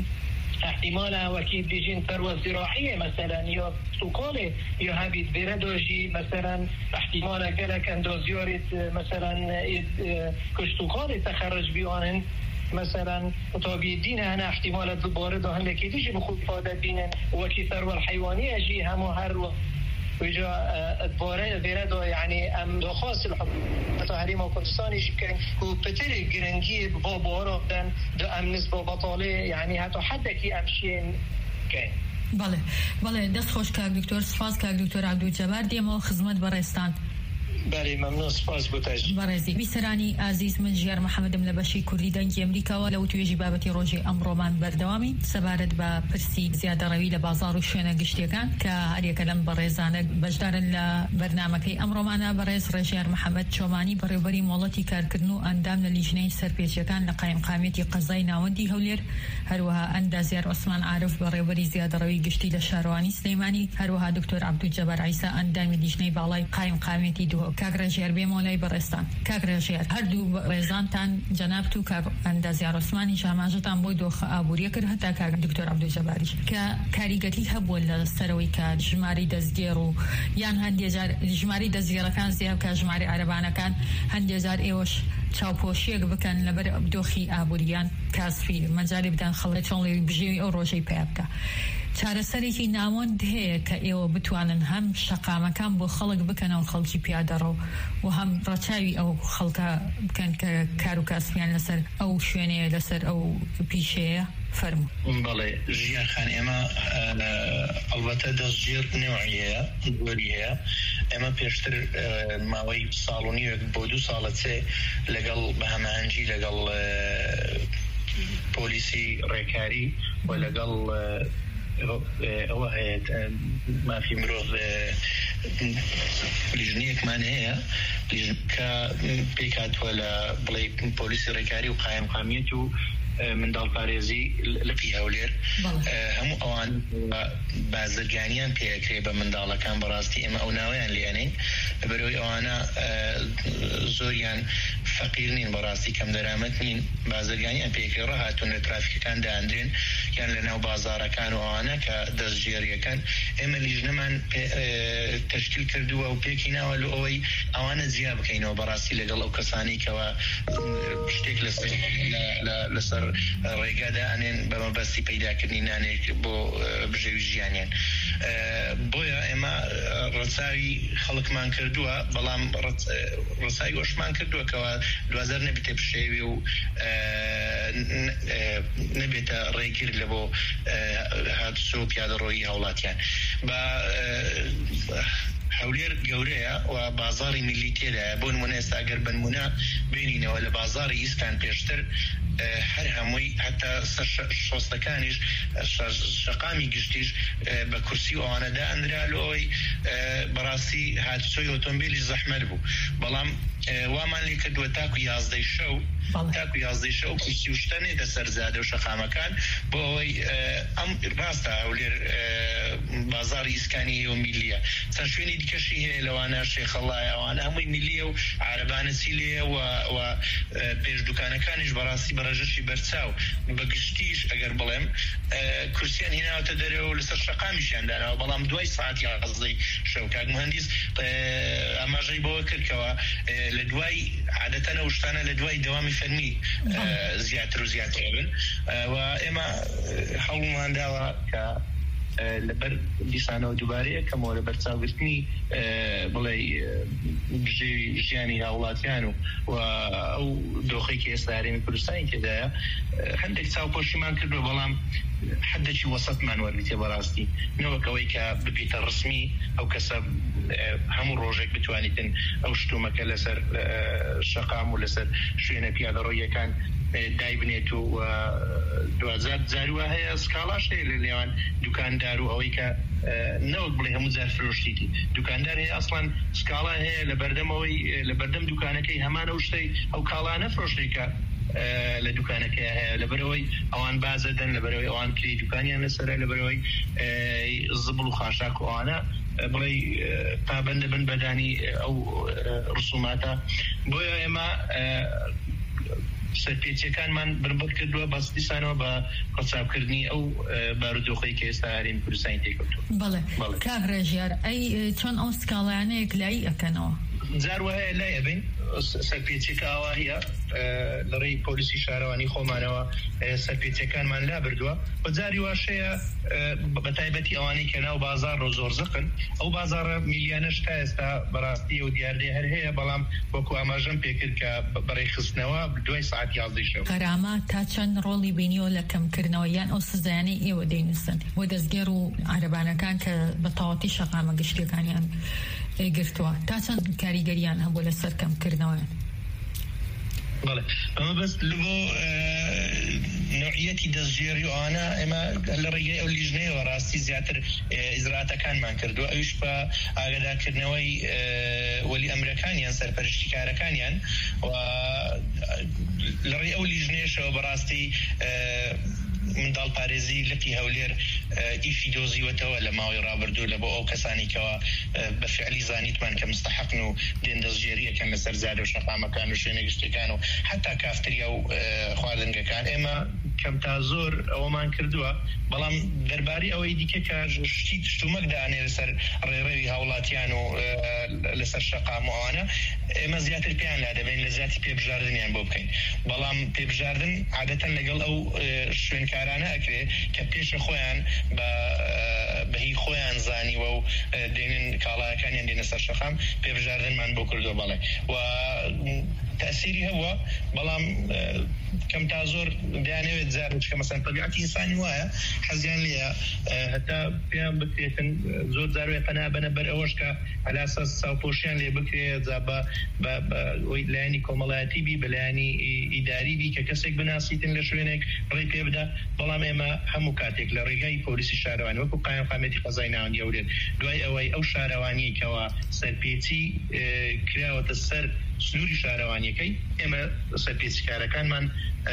[SPEAKER 4] احتمالا وكيد بيجين ثروة زراعية مثلا يا سوقالي يا هبيت بردوجي مثلا احتمالا كلا كان دوزيورة مثلا كشتوقالي تخرج بيوانن مثلا طبيعي الدين أنا احتمالات بارده هم لكي تيجي بخود فادة دين وكي ثروة الحيوانية جي هم هر ويجا بارده يعني أم خاص الحكومة تحريم وكردستان يجي كان هو بتري جرنجي بابارا دو أم نسبة بطالة يعني هاتو حتى كي أمشين كان
[SPEAKER 6] بله دست خوش که دکتر سپاس که دکتر عبدالجبار دیمو خدمت برستان
[SPEAKER 4] بله ممنون سپاس بوتاج
[SPEAKER 6] بارزي بسراني عزيز من جيار محمد ملبشي كردي دنجي امريكا ولو تويجي بابتي روجي امرومان بردوامي سبارد با برسي زياده روي لبازار وشينا قشتيكان كهريا كلام بريزانه بجدار البرنامجي امرومانا بريز رجيار محمد شوماني بريبري مولتي كاركرنو اندام للجنين سربيجيكان لقايم قاميتي قزاينا ودي هولير هروها اندازيار عثمان عارف بريبري زياده روي قشتي لشارواني سليماني هروها دكتور عبدو جبار عيسى اندام للجنين بالاي قايم قاميتي دو كاغرجير بمولاي برستان كاغرجير هردو ريزانتان جنابتو كاغ اندازي عثماني شاماجتان بو دوخ ابوري كر حتى كاغ دكتور عبدو جباري كاريغتي هب ولا سروي كا جماري دزگيرو يان هندي جار جماري دزگير كان زياب كا جماري عربانا كان هندي جار ايوش چاوپۆشیەک بکەن لەبەر دۆخی ئابووریان کاسفی مەجای بدەن خەڵک چۆن لێ بژێوی ئەو ڕۆژەی پێ بکە چارەسەرێکی ناوەند هەیە کە ئێوە بتوانن هەم شەقامەکان بۆ خەڵک بکەنەوە خەڵکی پیادەڕۆ و هەم ڕەچاوی ئەو خەڵکە بکەن کە کار و کاسبیان لەسەر ئەو شوێنەیە لەسەر ئەو پیشەیە فرمو
[SPEAKER 4] بەڵێ ژیان خان ئێمە ئەڵبەتە دەستگیر نوعیەیە گوەریەیە ئێمە پێشتر ماوەی ساڵ و نیوێک بۆ 2 ساڵە چێ لەگەڵ بەهەماهەنگی لەگەڵ پۆلیسی ڕێکاری و لەگەڵ ئەوە هەیە مافی مرۆڤ لیژنەیەکمان هەیە کە پێک هاتووە لە بڵێ پۆلیسی ڕێکاری و قایم قامیەت و منداڵ پارێزی لەپی هەولێر هەموو ئەوان بازرگانیان پێکرێ بە منداڵەکان بەڕاستی ئێمە ئەو ناویان لێنین بەرەوەی ئەوانە زۆریان فەقیر نین بەڕاستی کەم دەرامەت نین بازرگانیان پێکرێ ڕەهاتوون لە ترافیکەکان داهەندرێن یان لە ناو بازارەکان و ئەوانە کە دەستگێریەکەن ئێمە لیژنەمان تەشکیل کردووە و پێکی ناوە لە ئەوەی ئەوانە جیا بکەینەوە بەڕاستی لەگەڵ ئەو کەسانی کەوە شتێک لەسەر ڕێگادا ئەنێن بە مەبەستی پەیداکردنی نانێک بۆ بژێوی ژیانیان بۆیە ئێمە ڕەچاوی خەڵکمان کردووە بەڵام ڕەچاوی وەشمان کردووە کەەوە دوازەر نەبێتە پشێوی و نەبێتە ڕێگیر لە بۆ هاتوچۆ و پیادەڕۆیی هەوڵاتیان بە هەولێر گەورەیە و بازاری میلی تێدایە بۆ نمونە ئێستا ئەگەر بنمونە بینینەوە لە بازاری ئیسپان پێشتر هەر هەمووی هەتا شۆستەکانیش شەقامی گشتیش بە کورسی و ئەوانەدا ئەندرا لەوەی بەڕاستی هاتوچۆی ئۆتۆمبیلی زەحمەت بوو بەڵام وامان لێ کردووە تاکو 11 شەو تاکو 11 شەو کورسی و شتە نێتە سەرزادە و شەقامەکان بۆ ئەوەی ئەم ڕاستە هەولێر بازاری ئیسکانی و میلیە چەند شوێنی دیکەشی هەیە لەوانە شێخەڵایە ئەوانە هەمووی میلیە و عارەبانەچی لێیە و پێش دوکانەکانیش بەڕاستی بەڕێژەشی بەرچاو بەگشتیش ئەگەر بڵێم کورسیان هێناوەتە دەرەوە و لەسەر شەقامیشیان داناوە بەڵام دوای ساعتی 11 شەو کاک مهندس ئاماژەی بەوە کردکەوە لە دوای عادەتەن ئەو شتانە لە دوای دەوامی فەرمی زیاتر و زیاتر بن و ئێمە هەوڵمان داوە کە لەبەر دیسانەوە دووبارەیە کەمەوە لە بەرچاوگرتنی بڵێ ژیانی هاوڵاتیان و ئەو دۆخی کە ئێستا هەرێمی کوردستانی تێدایە هەندێک چاوپۆشیمان کردووە بەڵام حدێکی وەسەتمان وەرگتێ بەڕاستی نەوەکەوەی کە ببیتە ڕسمی ئەو کەسە هەموو ڕۆژێک بتوانیتن ئەو شتومەکە لەسەر شەقام و لەسەر شوێنە پیادەڕۆیەکان دایبنێت و دوزار جاروە هەیە سکاڵاش هەیە لە نێوان دوکاندار و ئەوەی کە نەوەک بڵێ هەموو جار فرۆشتیتی دوکاندار هەیە ئەسڵان سکاڵا هەیە لە بەردەمەوەی لە بەردەم دوکانەکەی هەمانە شتەی ئەو کاڵانە فرۆشتێکە لە دوکانەکە هەیە لەبەرەوەی ئەوان بازەدەن لەبەرەوەی ئەوان کلی دوکانیان لەسەرە لەبەرەوەی زبڵ و خاشاک و ئەوانە بڵێ پابەندە بن بەدانی ئەو ڕسوماتە بۆیە ئێمە سەرپێچیەکانمان بربەت کردووە بەس دیسانەوە بە قەچابکردنی ئەو بارودۆخەی کە ئێستا هەرێمی کوردستانی تێکەوتووە.
[SPEAKER 6] بەڵێ کاک ڕێژیار ئەی چۆن ئەو سکاڵایانەیەک لای ئەکەنەوە
[SPEAKER 4] جاروە هەیە لای ئەبین سەرپێچێکە ئاوا هەیە لە ڕێی پۆلیسی شارەوانی خۆمانەوە سەرپێچەکانمان لا بردووە و جاری واشەیە بە تایبەتی ئەوانەی کە ناو بازار ڕۆ زۆر زقن ئەو بازارە میلیانەش تا ئێستا بەڕاستی و دیاردێ هەر هەیە بەڵام وەکو ئاماژەم پێکرد کە بەڕێی خستنەوە دوای سعات 11 شەو
[SPEAKER 6] قەرامە تا چەند ڕۆڵی بینیەوە لە کەمکردنەوە یان ئەو سزایانەی ئێوە دەینووسن بۆ دەستگێر و عارەبانەکان کە بە تەواوەتی شەقامە گشتیەکانیان گرتووە تا چەند کاریگەریان هەبوو لە سەر کەمکردنەوەیان.
[SPEAKER 4] بله اما بس لبو نوعیتی دەستگێری ئەوانە ئێمە لە ڕێگەی ئەو لیژنەیە و ڕاستی زیاتر ئیزراعەتەکانمان کردووە ئەویش بە ئاگادارکردنەوەی وەلی ئەمرەکانیان سەرپەرشتیکارەکانیان و لە ڕێی ئەو لیژنەیەشەوە بەڕاستی منداڵ پارێزی لەپی هەولێر ئیشی دۆزیوەتەوە لە ماوەی ڕابردوو لە بۆ ئەو کەسانی کەەوە بە فعلی زانیتمان کە مستحقن و دێن دەستگێریەکەن لەسەر زاد و شەقامەکان و شوێنە گشتەکان و حتا کافتریا و خواردنگەکان ئێمە کەم تا زۆر ئەوەمان کردووە بەڵام دەربارەی ئەوەی دیکە کە شتومەک دانێ لەسەر ڕێڕەوی هاوڵاتیان و لەسەر شەقام و ئەوانە ئێمە زیاتر پێیان لا دەبین لە زیاتی پێبژاردنیان بۆ بکەین بەڵام پێبژاردن عادەتەن لەگەڵ ئەو شوێنکارانە ئەکرێ کە پێشە خۆیان بەهی خۆیان زانیوە و دێنن کاڵایەکانیان دێنە سەر شەقام پێبژاردنمان بۆ کردووە بەڵێ و تأثیری هەبووە بەڵام کەم تا زۆر دەیانەوێت زارش کە مەسەن طبیعەتی ئینسانی وایە حەزیان لێیە هەتا پێیان بکرێتن زۆر جاروێ پەنا بەنە بەر ئەوەش کە ئەلاسەس چاوپۆشیان لێ بکرێت جا بە لایانی کۆمەڵایەتی بی بە لایانی ئیداری بی کە کەسێک بناسیتن لە شوێنێک ڕێی پێ بدە بەڵام ئێمە هەموو کاتێک لە ڕێگای پۆلیسی شارەوانی وەکو قایم قامەتی قەزای ناوەندی هەولێر دوای ئەوەی ئەو شارەوانیەکەوە سەرپێچی کراوەتە سەر سنووری شارەوانیەکەی ئێمە سەرپێچکارەکانمان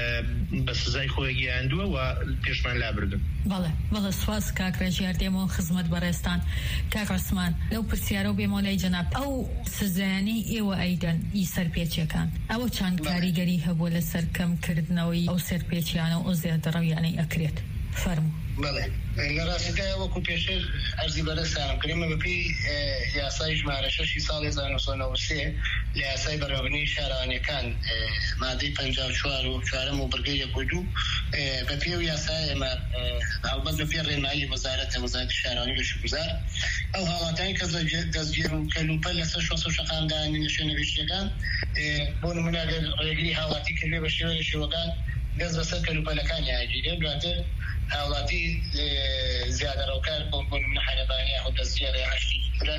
[SPEAKER 4] بە سزای خۆی گەیاندووە و پێشمان لابردن.
[SPEAKER 6] بەڵێ سواز کاک ڕێژیار دێمەوە خزمەت بەڕێستان. کاک ڕەسمان لەو پرسیارە و بێمەوە لای جەناب ئەو سزایانەی ئێوە ئەیدەن ئی سەرپێچیەکان ئەوە چەند کاریگەری هەبووە لە سەرکەمکردنەوەی ئەو سەرپێچیانە و ئەو زیادەڕەویانەی ئەکرێت فەرموو.
[SPEAKER 5] بەڵێ لە ڕاستیدا وەکو پێشتر ئەرزی بەرەسان کردمە بەپێی یاسای ژمارە 6 ساڵی 1993 لە یاسای بەڕێوەبردنی شارەوانیەکان مادەی 54 و 4 و بڕگەی 1 بەپێی و یاسای ئێمە هەڵبەت بەپێی ڕێنمایی وەزارەتی شارەوانی گەشتوگوزار ئەو هاوڵاتیانی کە دەستگیر و کەلوپەل لەسەر شۆسە و شەقامدانی لە شوێنە گەشتیەکان بۆ نمونە ڕێگری هاوڵاتی کردوێ بە شێوە لە شێوەکان دەست بەسەر کەلوپەلەکانی ئاگیرێ دواتر هاوڵاتی زیادە ڕەوکار بۆ نمونە حەرەبانی یاخود دەستگیر یا هەشتی ترە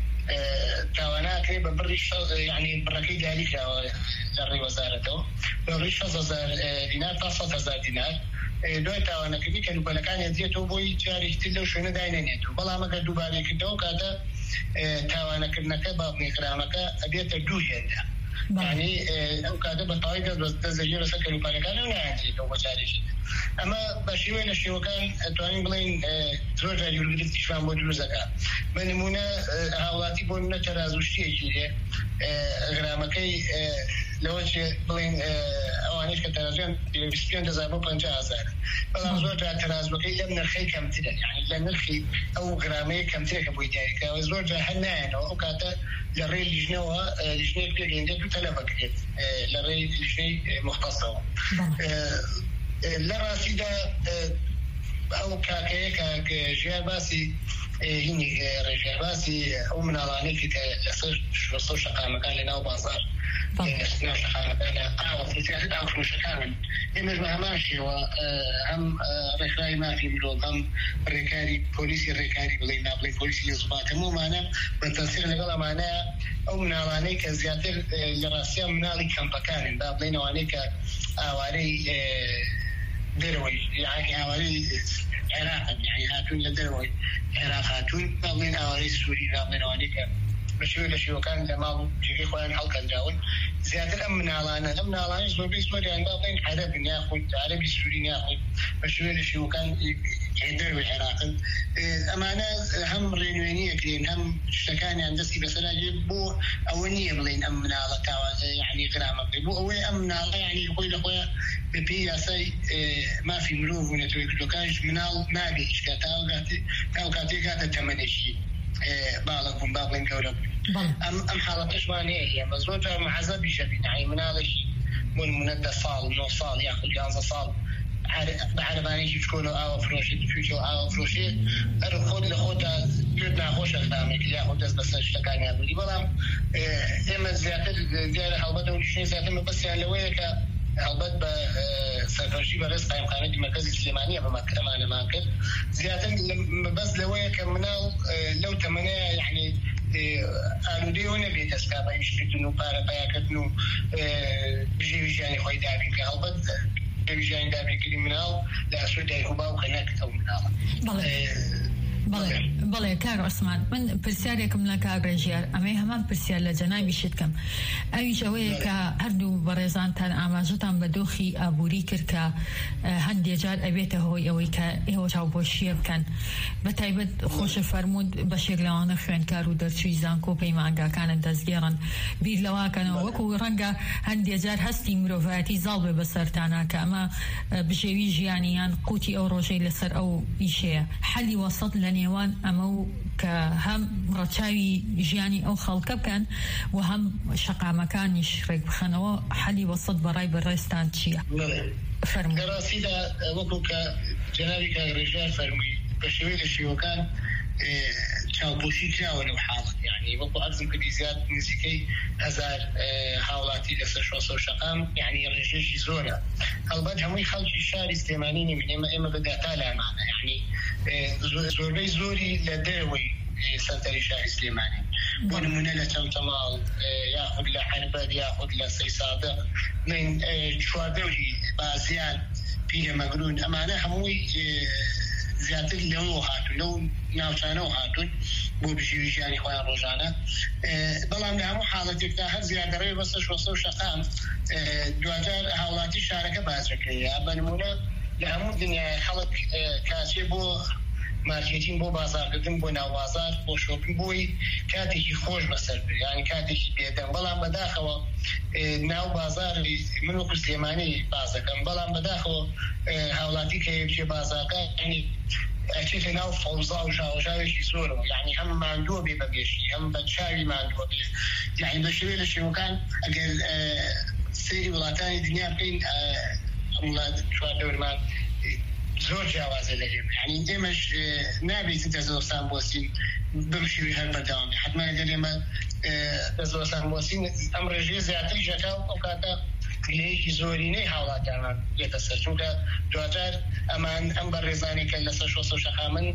[SPEAKER 5] تاواناکرێ بە بڕی یعنی بڕەکەی دیاری کراوە لە ڕێی وەزارەتەوە بە بڕی 6,000 دینار تا 100,000 دینار دوای تاوانەکردنی کەلوپەلەکانی دێتەوە بۆی جارێکی تر لەو شوێنە داینێنێتەوە بەڵام ئەگەر دووبارەی کردەوە کاتە تاوانەکردنەکە باڵغێکرامەکە ئەبێتە 2 هێندە یعنی ئەو کاتە بەتەواوی دەستگیر لەسەر کەلوپەلەکان نایەنجێتەوە بە جارێکی ئەمە بە شێوەی لە شێوەکان ئەتوانین بڵێن زۆر جاری وەرگرتیشمان بۆ دروست دەکات بە نمونە هاوڵاتی بۆ نمونە تەرازوشتیەکی لێ غرامەکەی لەوە بڵێن ئەوانەیش کە تەرازویان 25,000 بۆ 50,000 بەڵام زۆر جار تەرازوەکەی لەم نرخەی کەمترە یعنی لە نرخی ئەو غرامەیە کەمترە کە بۆی دیاریکراوە زۆر جار هەر نایەنەوە ئەو کاتە لە ڕێی لیژنەوە لیژنەیەک پێگەیەندێت و تەلەف ئەکرێت لە ڕێی لیژنەی مختصەوە لە ڕاستیدا ئەو کاکەیە کە ژیان باسی هینی ڕێژیان باسی ئەو مناڵانێکی کە لەسەر شۆسە و شەقامەکان لە ناو بازار ناو شەقامەکانە ئاوەفرۆشیات ئاوفرۆشەکانن ئێمەش بە هەمان شێوە هەم ڕێکخراوی مافی مرۆڤ هەم ڕێکاری پۆلیسی ڕێکاری بڵێ نابڵێ پۆلیسی لێزوڵات هەمومانە بە تەسیر لەگەڵ ئەمانەیە ئەو مناڵانەی کە زیاتر لە ڕاستیان مناڵی کەمپەکانن با بڵێن ئەوانەی کە اواري دروي يعني اواري عراق يعني هاتون لدروي عراق هاتون بعضين اواري سوري بعضين اواري بشوي كان لما جري خوان حلقة جاون زيادة أمن على زور يعني بعضين عربي ياخذ عربي سوري ياخذ بشوي كان يدروا العراق أمانة هم رينوينية كلين هم اشتكاني عن دسي بس أنا جيبوا أولنية بلين أمن على يعني غرامة بو أول أمن على يعني يقول أخويا ببياسي ما في ملوك ونتوي كلوكاش منال ما بيش كاتاو كاتي تمنيشي بعضكم بعضين كورب أم حالتش مانية هي مزوجة معذب يشبه يعني منالش من صال نو صال ياخذ جانزة صال بعرباني شكونه أو فروشي فيشو أو فروشي أرخد لخوتا جدنا خوش أخدامي كي ياخد بس اشتكاني أبو دي بلام إما زيادة حلبات ونشني زيادة بس يعني لويك حلبات بسفرشي برس قايم خانة مركز السليمانية بمكة أمانة ماكل زيادة بس لويك منال لو تمنى يعني آلودي هنا بيتسكابا يشتكتنو بارا باياكتنو بجي يعني خوي دابين كهلبات بيجان دابي كريمنال لا سوداي هو وكنك او منال
[SPEAKER 6] بله کار عثمان من پرسیارێکم لە کاگرێژیار ئەمەی هەمان پرسیار لە جەنابی شتکەم ئەویش ئەوەیە کە هەردوو بەڕێزانتان ئاماژەتان بە دۆخی ئابووری کرد کە هەندێک جار ئەبێتە هۆی ئەوەی کە ئێوە چاوپۆشیە بکەن بە تایبەت خۆشە فەرموود بەشێک لەوانە خوێندکار و دەرچووی زانکۆ پەیمانگاکانە دەستگێڕن بیر لەواکەنەوە وەکو ڕەنگە هەندێک جار هەستی مرۆڤایەتی زاڵ بێ بەسەرتانە کە ئەمە بژێوی ژیانیان قوتی ئەو ڕۆژەی لەسەر ئەو ئیشەیە حەلی وەسەط لە نێوان ئەمە کە هەم ڕەچاوی ژیانی ئەو خەڵکە بکەن و هەم شەقامەکانیش ڕێک بخەنەوە حەلی وەسەط بەڕای بەڕێستان چییە؟
[SPEAKER 5] فەرمووی لەڕاستیدا وەکو کە جەنابی کاگرێژیار فەرمووی بە شێوەیە لە شێوەکان چاوپۆشی کراوە لەو حاڵەت یعنی وەکو عەرزم کردی زیاد نزیکەی 1000 هاوڵاتی لەسەر شۆسە و شەقام یعنی ڕێژێژی زۆرە هەڵبەت هەمووی خەڵکی شاری سلێمانی نێمین ئێمە بەداتا لامانە یعنی زۆربەی زۆری لە دەرەوەی سەنتەری شاری سلێمانی بۆ نمونە لە چەمتەماڵ یاخود لە حەربەد یاخود لە سەی سادق من چواردەوری بازیان پیرە مەگرون ئەمانە هەمووی زیاتر لەوە هاتوون لەو ناوچانەوە هاتوون بۆ بژێوی ژیانی خۆیان ڕۆژانە بەڵام لە هەموو حاڵەتێکدا هەر زیادەڕێ بەسە شۆسە و شەقام دواتر هاوڵاتی شارەکە بازەکەیە بە نمونە لە هەموو دنیای خەڵک کاچێ بۆ مارکێتین بۆ بازارکردن بۆ ناو بازار بۆ شۆپین بۆی کاتێکی خۆش بەسەر بێ یعنی کاتێکی بێدەنگ بەڵام بەداخەوە ناو بازاری من وەکو سلێمانی بازەکەم بەڵام بەداخەوە هاوڵاتی کە بچێ بازارکە یعنی ئەچێتە ناو فەوزا و شاوژاوێکی زۆرەوە یعنی هەم ماندووە بێ بەگەشتی هەم بە چاوی ماندووە بێ یعنی بە شێوەیە لە شێوەکان ئەگەر سەیری وڵاتانی دنیا بکەین وڵات چواردەورمان زۆر جیاوازە لە ئێمە یعنی ئێمەش نابێتین دەزۆرستان بۆستین بم شێوەی هەر بەردەوامی حتما ئەگەر ئێمە دەزۆرستان بۆستین ئەم ڕێژەیە زیاتر ژەکا و ئەو کاتە گلەیەکی زۆرینەی هاوڵاتیانمان بێتە سەر چونکە دواتر ئەمان ئەم بەڕێزانی کە لەسەر شۆسە و شەقامن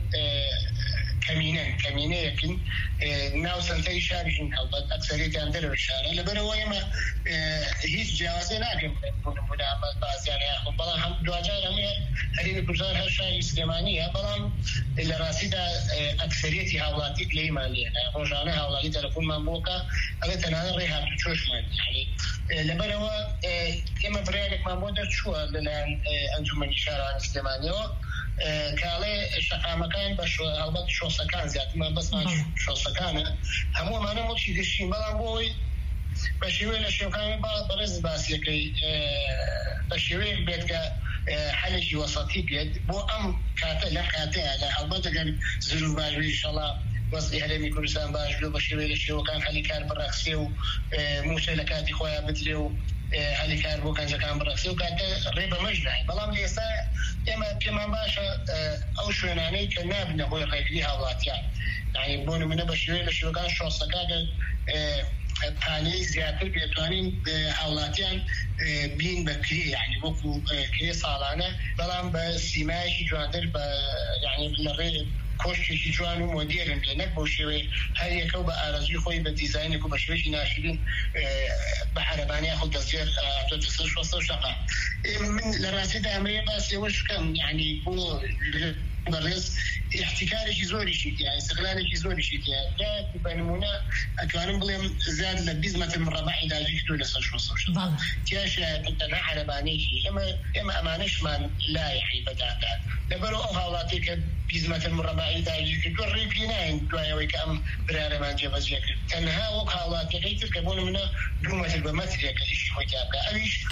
[SPEAKER 5] کەمینەیەکن ناو سنتەری شاریشن هەڵبەت ئەکسەرێتیان دەرەوە شارە لەبەرەوە ئێمە هیچ جیاوازێ ناکەین بۆ ئەمە بازیانە یاخۆ بەڵام هەم دوجار هەموویان هەرێمی کوردستان هەر شاری سلێمانیە بەڵام لە ڕاستیدا ئەکسەرێتی هاوڵاتی لەیمان لێنە ڕۆژانە هاوڵاتی تەلەفۆنمان بۆکە ئەڵێ تەنانەت ڕێ هاتوو چۆشمان یعنی لەبەرەوە ئێمە بڕیارێکمان بۆ دەرچووە لەلایەن ئەنجومەنی شارەوانی سلێمانیەوە کاڵێ شەقامەکان بە هەڵبەت شۆسەکان زیاترمان بەسمان شۆسەکانە هەمووەمانە وەکی گەشتین بەڵام بۆی بە شێوەیە لە شێوەکانی بەڕێز باسیەکەی بە شێوەیەک بێت کە حەلێکی وەسەطی بێت بۆ ئەم کاتە لەم کاتەیە لە هەڵبەت ئەگەر زر و باشبووی ئینشەڵا وەزعی هەرێمی کوردستان باش بێ بە شێوەیە لە شێوەکان خەلی کار بڕەخسێ و موچە لە کاتی خۆیان بترێ و هەلی کار بۆ کەنجەکان بڕەخسێ و کاتە ڕێ بەمەش نایە بەڵام لە ئێستا ئێمە پێمان باشە ئەو شوێنانەی کە نابنە هۆی ڕێگری هاوڵاتیان یعنی بۆ نمونە بە شێوەیە لە شێوەکان شۆسەکانە پانەی زیاتر بێتوانین هاوڵاتیان بین بە کرێ یعنی وەکو کرێ ساڵانە بەڵام بە سیمایەکی جوانتر بە یعنی لە ڕێ کۆشتێکی جوان و مۆدێرن لە نەک بۆ شێوەیە هەر یەکە و بە ئارەزوی خۆی بە دیزاینێک و بە شێوەیەکی ناشرین بە عەرەبانیا خۆ دەستگێر هاتۆتە سەر شۆسە و شەقام من لراسي أمريكا بس وش كم يعني هو برز احتكاري شيء زوري شيء يعني استغلالي شيء زوري شيء يعني لا بنمونا أكوانم بليم زاد لبزمة المربع إذا جيتوا لسه شو تياشة تنا على بانيشي إما أمانش من لا يحي بدأت لبرو أهالاتك بزمة المربع إذا جيتوا الريبينين دوايا ويكام برارة ما جبزيك تنها وهالاتك يتركبون منا دومة البمثل كشيء حجابك أبيش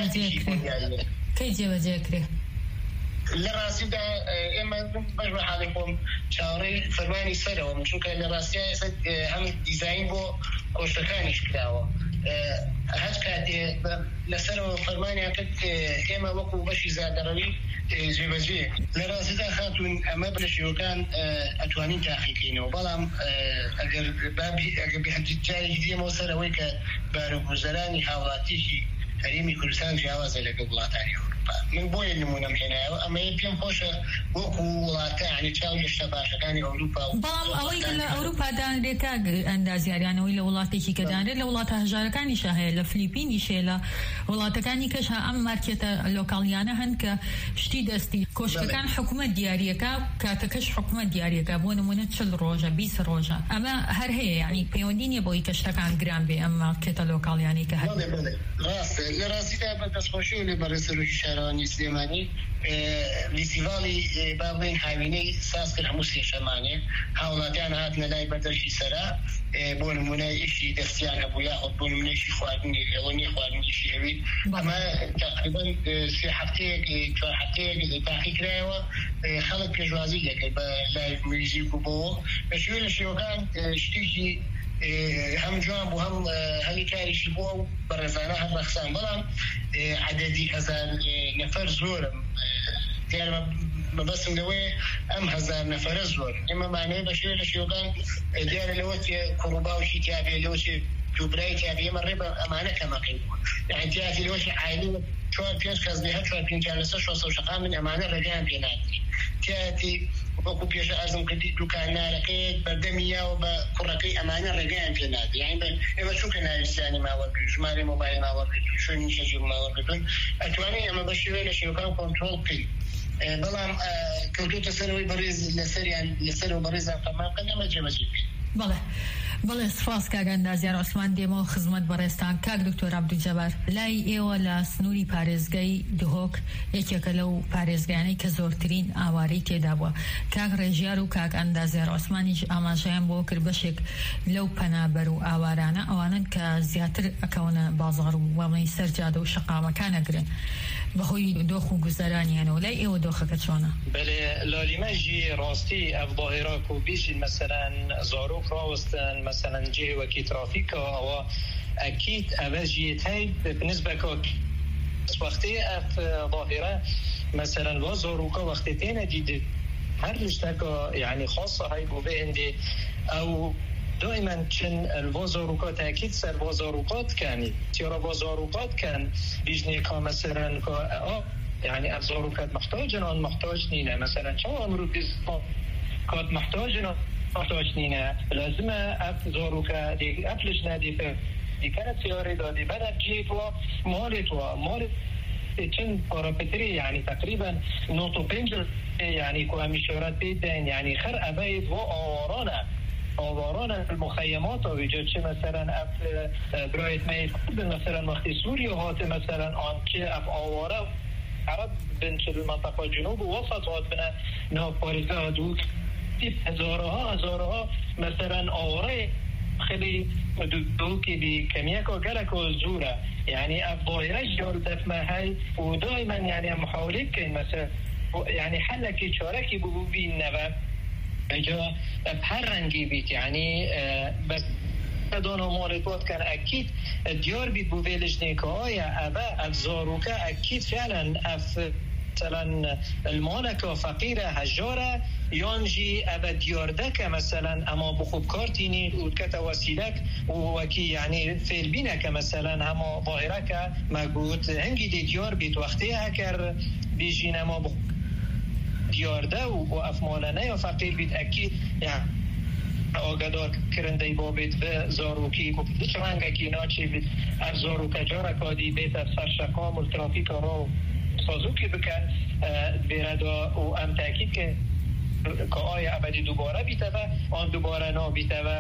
[SPEAKER 6] كي جبزيك
[SPEAKER 5] لراسي ده إما بجمع عليكم شاوري فرماني سرة ومن شو كان لراسي هم ديزاين بو كوشتكانش كلاوة هاد كات لسرة فرماني أكد إما وقو بشي زاد روي جبجي لراسي ده خاتون أما بلشي وكان أتوانين تحقيقين وبلام أجر بابي أجر بحد جاي دي موسرة ويك بارو وزراني حوالاتيشي هريمي كردستان جاوز لقبلات عليه من بوي النمونة هنا أما يبين خوشة وقوة يعني تشاوي الشباشة كان أوروبا
[SPEAKER 6] بام أوي أوروبا دان ريكا أنداز يعني ولا ولاتي كي كدان لا ولاتها هجار كاني شاهي لا فلبيني شيلا ولاتها كاني كشها أم ماركة لوكاليانا هنك شتي دستي كوش كان حكومة ديارية كاتكش حكومة ديارية كابون منتشل روجا بيس روجا أما هر هي يعني بيوندين يبوي كشتك عن جرام بي أم ماركة لوكالياني كهر
[SPEAKER 5] راس لراسي ده بس خوشي اللي برسلوا شاراني سليماني لسيفالي بابين حاويني ساس كل حموسي شماني حاولاتي أنا هاتنا لاي بدرشي سرا بون مناي إشي دستيان أبو ياخد بون مناي إشي خوادني وني خوادني إشي هبي أما تقريبا سي حفتيك شو حفتيك تحقيق رايوة خلق كجوازية لايف ميوزيك وبو بس يقول شيء كان شتيجي هم جواب وهم هني كاري شبوه برزانا هم رخصان بلام عددي هزار نفر زور يعني ما بس مدوي أم هزار نفر زور إما معناه بشيء لشيوكان ديار لوتي كروبا وشي تابي لوتي جبراي تابي مرة أمانة كما قيل يعني تابي لوتي عائلي شو بيش كذبها شو بينجلسه شو سوشقام من أمانة رجال بيناتي تابي وكو بيش أزم كدي دكاننا ركيد بردمية وبكركي أمانة رجال بيناتي يعني إما شو كنا لساني ما ورد جمالي موبايل ما ورد شو نشجع ما ورد أتواني أما بشيء لشيوكان كنترول كي بلام كنت تسوي بريز لسري بريز فما قلنا ما جاب شيء
[SPEAKER 6] بله سپاس کاغان دازیار عثمان دیمو خدمت برستان کاغ دکتر عبدالجبار لای ایوالا سنوری پارێزگای دهۆک یەکێکە لەو پارێزگایانەی کە زۆرترین ئاواری تێدا بووە کاغ ڕێژیار و کاغ ئەندازیار عثمانیش ئاماژەیان بۆ کرد بەشێک لەو پەنابەر و ئاوارانە ئەوانن کە زیاتر ئەکەونە بازاڕ و وەڵی سەرجادە و شەقامەکانەگرن بەهۆی دۆخ و گوزەرانیانەوە لای ئێوە دۆخەکە چۆنە؟
[SPEAKER 4] بەڵێ لالیمەژی ڕاستی ئەف ظاهیرە و بیژین مەسەلەن زارۆک ڕاوەستن مثلا جه وكي ترافيك أو أكيد أواجهتها بالنسبة وقتي أف ظاهرة مثلا وزاروكا وقتين جديد هر مشتكى يعني خاصة هاي بوبيندي أو دائما كان الوزاروكا تأكيد سر وزاروكات كان ترى وزاروكات كان بيجنيكا مثلا يعني أفزاروكات محتاج نينا مثلا شو أمرو كات محتاجنا محتاجنينا لازم أفزاروكا دي أفلشنا دي كانت سياري دادي بدأت جيتوا مالتوا چند پاراپتری يعني تقريبا نوتو بنجل يعني كو امشارات بيدين يعني خر أبايد و آواران المخيمات وجود چه مثلا برايت ميت مثلا وقتی سوريا هات مثلا آنچه آواره عرب بنت المنطقة جنوب ووسط هات بنا نه پاريزه دوك هزارها مثلا آواره خیلی دوکی بی کمیک و گلک و زوره يعني الظاهرة جور دفمة هاي ودائما يعني محاولة كي مثلا يعني حلكي شاركي بوبي النبا جا بحرنجي بيت يعني بس دونه مالكات كان أكيد ديار بيت بوبيلش نيكايا أبا أفزاروكا أكيد فعلا مثلا المالكة فقيرة هجارة يانجي أبا دياردك مثلا أما بخوب كارتيني ودكتا وسيلك وكي يعني فيلبينك مثلا أما ظاهرك مقود هنجي دي ديار بيت وقتها كر بيجين أما بخوب ديارده وأفمالنا وفقير بيت أكيد يعني ئاگادارکردنەی بۆ بێت بە زاروکی و هیچ ڕەنگێکی ناچێت بێت ئەر زارۆکە جارێکادی بێتە سەر شەقام و ترافیکەڕۆ سازوکی بکەن بێرەدا و ئەم تاکیدکە که آیا ابدی دوباره بیتوه آن دوباره نابیتوه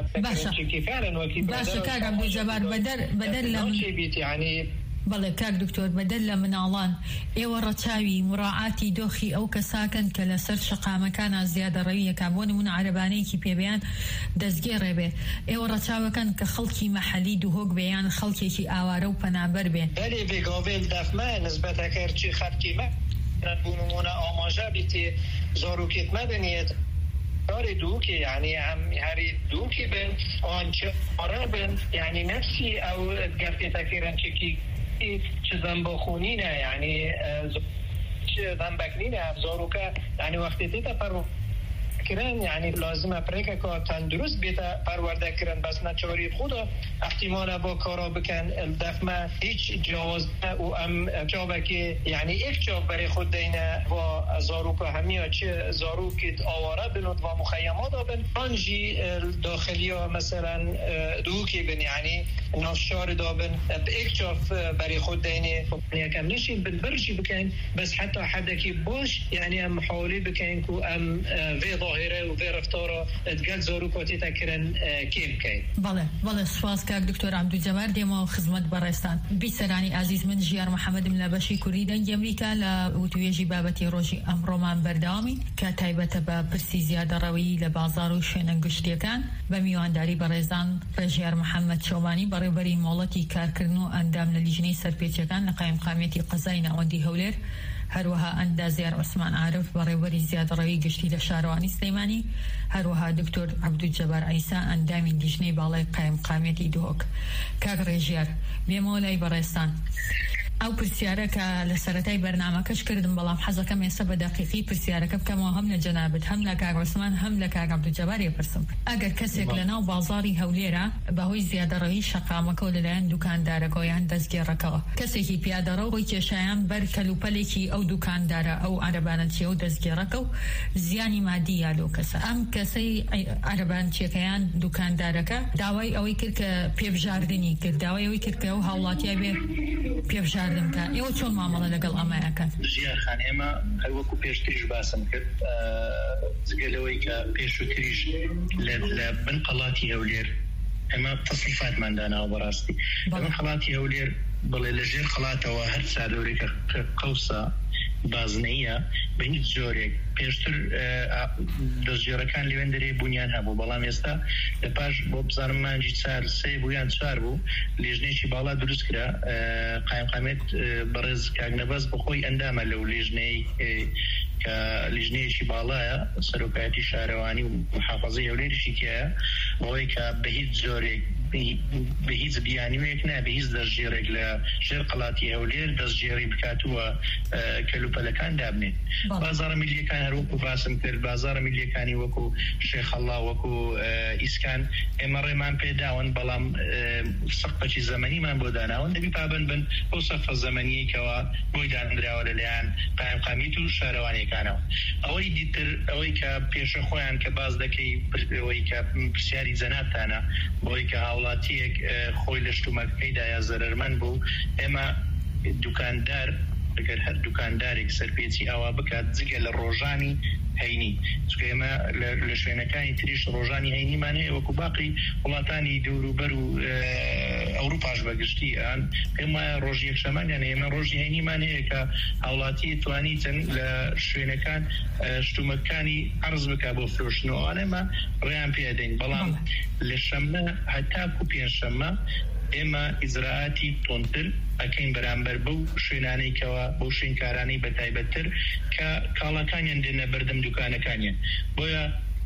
[SPEAKER 6] باشا کاک عبدولجبار بدر لم
[SPEAKER 4] يعني
[SPEAKER 6] بەڵێ کاک دکتۆر بەدەر لە مناڵان ئێوە ڕەچاوی مراعاتی دۆخی ئەو کەساکەن کە لەسەر شەقامەکانە زیادەڕەویەکان بۆ نمونە عەرەبانەیەکی پێبیان دەستگێڕێ بێ ئێوە ڕەچاوەکەن کە خەڵکی مەحەلی دووهۆک بێیان خەڵکێکی ئاوارە و پەنابەر بێن
[SPEAKER 4] بەێ بێگاوێن دەفمە نسبەتەکەرچی خەڵکی مە بونمونە ئاماژە بیتی زاروکێت مەبنێت داری دوكي يعني هم هاري دوكي بن آن چه بن يعني نفسي او قرتي تكيرن چكي چه زنباخونینه يعني چه زنبکنینه زاروکه يعني وقتی تیتا پرو کرن يعني لازمه پرکه که تندرست بیتا پرورده کرن بس نچاری خدا احتمال با کارا بکن دفمه هیچ جواز و ام جابه که يعني یک جاب برای خود دینه و زاروکه همیه چه زاروکت آواره بنود و مخیمات بن آنجی داخلی ها مثلا دوکی بن يعني نافشار دابن یک جاب برای خود دینه یکم نشین برشی بکن بس حتی حدکی باش يعني ام حالی بکن که ام وی ظاهره و وی رفتارا دگل زاروکاتی تکرن کم کن
[SPEAKER 6] بله سواز کاک دکتۆر عەبدولجەبار دێمەوە خزمەت بەڕێستان بیسەرانی عزیز من ژیار محەممەدم لە بەشی کوردی دەنگی ئەمریکا لە وتوێژی بابەتی ڕۆژی ئەمڕۆمان بەردەوامی کە تایبەتە بە پرسی زیادەڕەوی لە بازار و شوێنە گشتیەکان بە میوانداری بەڕێزان ڕێژیار محەممەد شۆمانی بەڕێوەبەری مۆڵەتی کارکردن و ئەندام لە لیژنەی سەرپێچەکان لە قایمقامێتی قەزای ناوەندی هەولێر هەروەها ئەندازیار عوسمان عارف بەڕێوەبەری زیادەڕەوی گشتی لە شارەوانی سلەیمانی هەروەها دکتۆر عەبدولجەبار عیسا ئەندامی لیژنەی باڵای قایمقامێتی دووهۆک کاک ڕێژیار بێمەوە لای بەڕێستان ئەو پرسیارە کە لە سەرەتای بەرنامەکەش کردم بەڵام حەزەکەم ئێستا بە دەقیقی پرسیارەکە بکەمەوە هەم لە جەنابەت هەم لە کاک عوسمان هەم لە کاک عەبدولجەبار پرسم ئەگەر کەسێک لە ناو بازاڕی هەولێرە بەهۆی زیادەڕەوی شەقامەکە و لەلایەن دوکاندارەکە یان دەستگێڕەکەوە کەسێکی پیادەڕە و خۆی کێشایان بەر کەلوپەلێکی ئەو دوکاندارە ئەو عەرەبانەچیە و دەستگێڕەکە و زیانی مادی یا لەو کەسە ئەم کەسەی عەرەبانچیەکەیان دوکاندارەکە داوای ئەوەی کرد کە پێبژاردننی کرد داوای ئەوەی کرد کە ئەو هاوڵاتیە بێ پێبژاردن کە ئێوە چۆن مامەڵە لەگەڵ ئەمایەکەن
[SPEAKER 4] ژیارخان ئێمە هەروەکو پێشتریش باسم کرد جگەلەوەی کە پێشووتریش لە بن قەڵاتی هەولێر ئەمە تەصنیفاتمانداناوە بەڕاستی بن قەڵاتی هەولێر بڵێ لە ژێر قەڵاتەوە هەر چادۆرێکە قەوسە بازنەیە بە هیچ جۆرێک پێشتر دەستگێڕەکان لەوێن دەرێ بوونیان هەبوو بەڵام ئێستا لە پاش بۆ بزانم مانجی سێ بوو یان چوار بوو لێژنێکی باڵا دروست کرا قایمقامێت بەڕێز کاگنەبەز بەخۆی ئەندامە لەو لێژنەی کە لیژنەیەکی باڵایە سەرۆکایەتی شارەوانی و محافەزەی هەولێریشی تایە بەوەی کە بە هیچ جۆرێک بە هیچ بیانیوەیەک نا بە هیچ دەستگێڕێک لە ژێر قەڵاتی هەولێر دەستگێڕی بکاتووە کەلوپەلەکان دابنێت بازاڕە میلیەکان هەروەکو باسم کرد بازاڕە میلیەکانی وەکو شێخەڵڵا وەکو ئیسکان ئێمە ڕێمان پێداون بەڵام سەقفەی زەمەنیمان بۆ داناون دەبی پابند بن بۆ سەقفە زەمەنیەکەوە بۆی دانراوە لەلایەن قایمقامیت و شارەوانیەکانەوە ئەوەی دیتر ئەوەی کە پێشە خۆیان کە باز دەکەی ئەوەی کە پرسیاری جەنابتانە بۆی کە هاوڵاتیەک خۆی لە شتومەکەیدا یا زەرەرمەند بوو ئێمە دوکاندار ئەگەر هەر دوکاندارێک سەرپێچی ئەوە بکات جگە لە ڕۆژانی هەینی چکە ئێمە لە شوێنەکانی تریش ڕۆژانی هەینیمان هەیە وەکو باقی وڵاتانی دەوروبەر و ئەوروپاش بەگشتی ئەن پێم وایە ڕۆژی یەکشەمانیان ئێمە ڕۆژی هەینیمان هەیە کە هاوڵاتی توانیتن لە شوێنەکان شتومەکانی عەرز بکا بۆ فرۆشتنەوە ئێمە ڕێیان پێدەین بەڵام لە شەممە هەتاکو پێنجشەممە ئێمە ئیجراعاتی تۆنتر ئەکەین بەرامبەر بەو شوێنانەیەکەوە بەو شوێنکارانەی بەتایبەتتر کە کاڵەکانیان دێنە بەردەم دوکانەکانیان بۆیە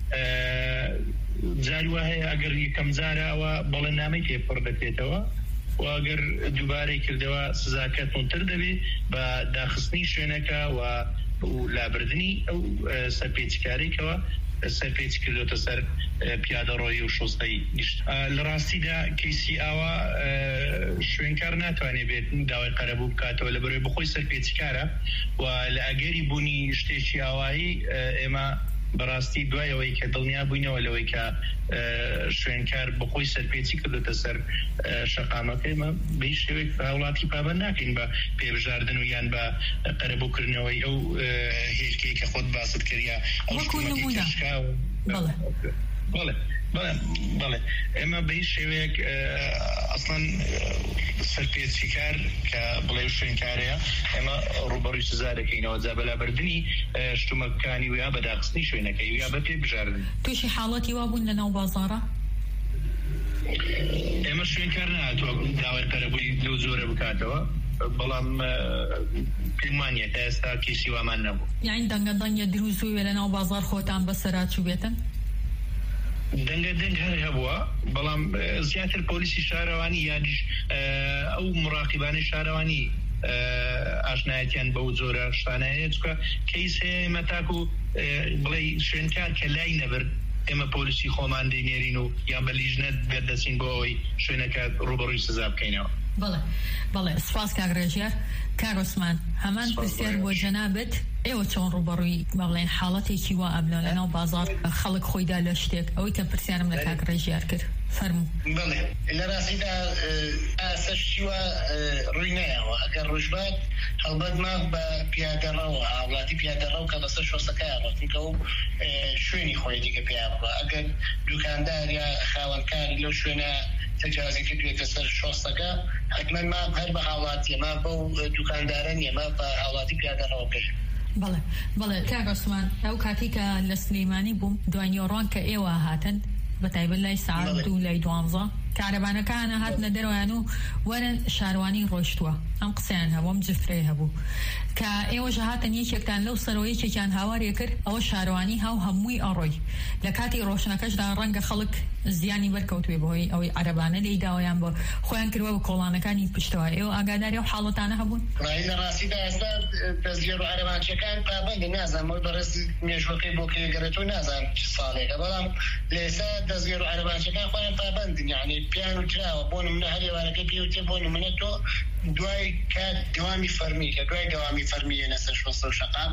[SPEAKER 4] جاری وا هەیە ئەگەر یەکەم جارە ئەوە بەڵێنامەی پێپڕ دەکرێتەوە و ئەگەر دووبارەی کردەوە سزاکە تۆنتر دەبێت بە داخستنی شوێنەکە و لابردنی ئەو سەرپێچکارێکەوە سەرپێچ کردوتە سەر پیادەڕۆیی و شۆستەی نیشت لە ڕاستیدا کەیسی ئاوا شوێنکار ناتوانێت بێت داوای قەرەبوو بکاتەوە لە بەرەوەی بخۆی سەرپێچکارە و لە ئەگەری بوونی شتێکی ئاوایی ئێمە بەڕاستی دوایەوەی کە دڵنیا بووینەوە لەوەی کە شوێنکار بەخۆی سەرپێچی کردوتە سەر شەقامەکەیمە بە شێوەیەک وڵاتی پابەند ناکەین بە پێبژاردن و یان بە قەرەبووکردنەوەی ئەو هێرکەی کە خۆت باست کردیا بەڵێ ئێمە بە هیچ شێوەیەک ئەسڵەن سەرپێچیکار کە بڵێ شوێنکارەیە ئێمە ڕوبەڕووی سزا دەکەینەوە جا بەلابەردنی شتومەکانی ویا بە داخستنی شوێنەکەی ویا بە پێبژاردن.
[SPEAKER 6] تووشی حاڵەتی وا بوون لە ناو بازاڕە؟
[SPEAKER 4] ئێمە شوێنکار نهاتووە داوای قەرەبووی لەو زۆرە بکاتەوە، بەڵام پێمانیە تا ئێستا کێسی وامان نەبوو.
[SPEAKER 6] یعنی دەنگە دروزووی لە ناو بازار خۆتان بەسەرا چوبێتن؟
[SPEAKER 4] دەنگ هەر هەبووە، بەڵام زیاتر پۆلیسی شارەوانی یانیش ئەو مراقیبانی شارەوانی ئاشنایەتیان بەو زۆرە شتانەیە چکە کەیس هەیە ئێمە تاکو بڵێ شوێنکار کە لای نەبرد ئێمە پۆلیسی خۆمان دەینێرین و یان بە لیژنەت بێدەچین بۆ ئەوەی شوێنەکە ڕوبەڕووی سزا بکەینەوە.
[SPEAKER 6] بەڵێ سپاس کاک ڕێژیار. کاک عوسمان هەمان پرسیار بۆ جەنابەت، ئێوە چۆن ڕوبەڕووی بڵێن حاڵەتێکی وا ئەبنەوە لەناو بازار خەڵک خۆیدا لە شتێک ئەوەی کە پرسیارم لە کاک ڕێژیار کرد فەرموو.
[SPEAKER 5] بڵێ لە ڕاستیدا ئاسەشتیوە ڕووی نایەوە ئەگەر ڕژبات هەڵبەت ماف بە پیادەڕەوە وڵاتی پیادەڕەو کە بەسەر شۆستەکە ڕاتیکە و شوێنی خۆی دیکە پیا بڕە ئەگەر دوکاندار یا خاوەنکاری لەو شوێنە تجاوزی کردوێتە سەر شۆستەکە حتمما ما هەر بە هاوڵاتیە ما بەو دوکاندارە نیە ما بە هاوڵاتی پیادەڕەوە بکەین.
[SPEAKER 6] بەڵێ کاک عوسمان ئەو کاتی کە لە سلەیمانی بووم دوای نیۆڕۆن کە ئێوە هاتن بەتایبەت لای سعات و لای 12 کارەبانەکانە هاتنە دەرەوەیان و وەرن شاروانی ڕۆیشتووە. ئەم قسەیان هەبوو، ئەم جفرەی هەبوو کە ئێوەش هاتن یەکێکتان لەو سەرەوەیەکێکیان هاوارێ کرد ئەوە شاروانی هاو هەمووی ئەڕۆی لە کاتی ڕۆشنەکەشدا ڕەنگە خەڵک زیانی بەرکەوتوێ بەهۆی ئەوەی عەرەبانە لێی داوایان بۆ خۆیان کردوە بە کۆڵانەکانی پشتەوە. ئێوە ئاگاداری ئەو حاڵەتانە هەبوون؟
[SPEAKER 5] لە ڕاستیدا ئێستا دەستگێر و عەرەبانچیەکان پابەندی نازانم بەڕێز مێژوەکەی بۆ کێگەرێتەوە نازانم چ ساڵێکە، بەڵام لە ئێستا دەستگێر و عەرەبانچیەکان خۆیان پابەندن، یعنی پیان و کراوە بۆ نمونە هەر ێوارەکەی پێوتێ بۆ نمونە تۆ دوای کات دەوامی فەرمی کە دوای دەوامی فەرمیە لەسەر شۆستە و شەقام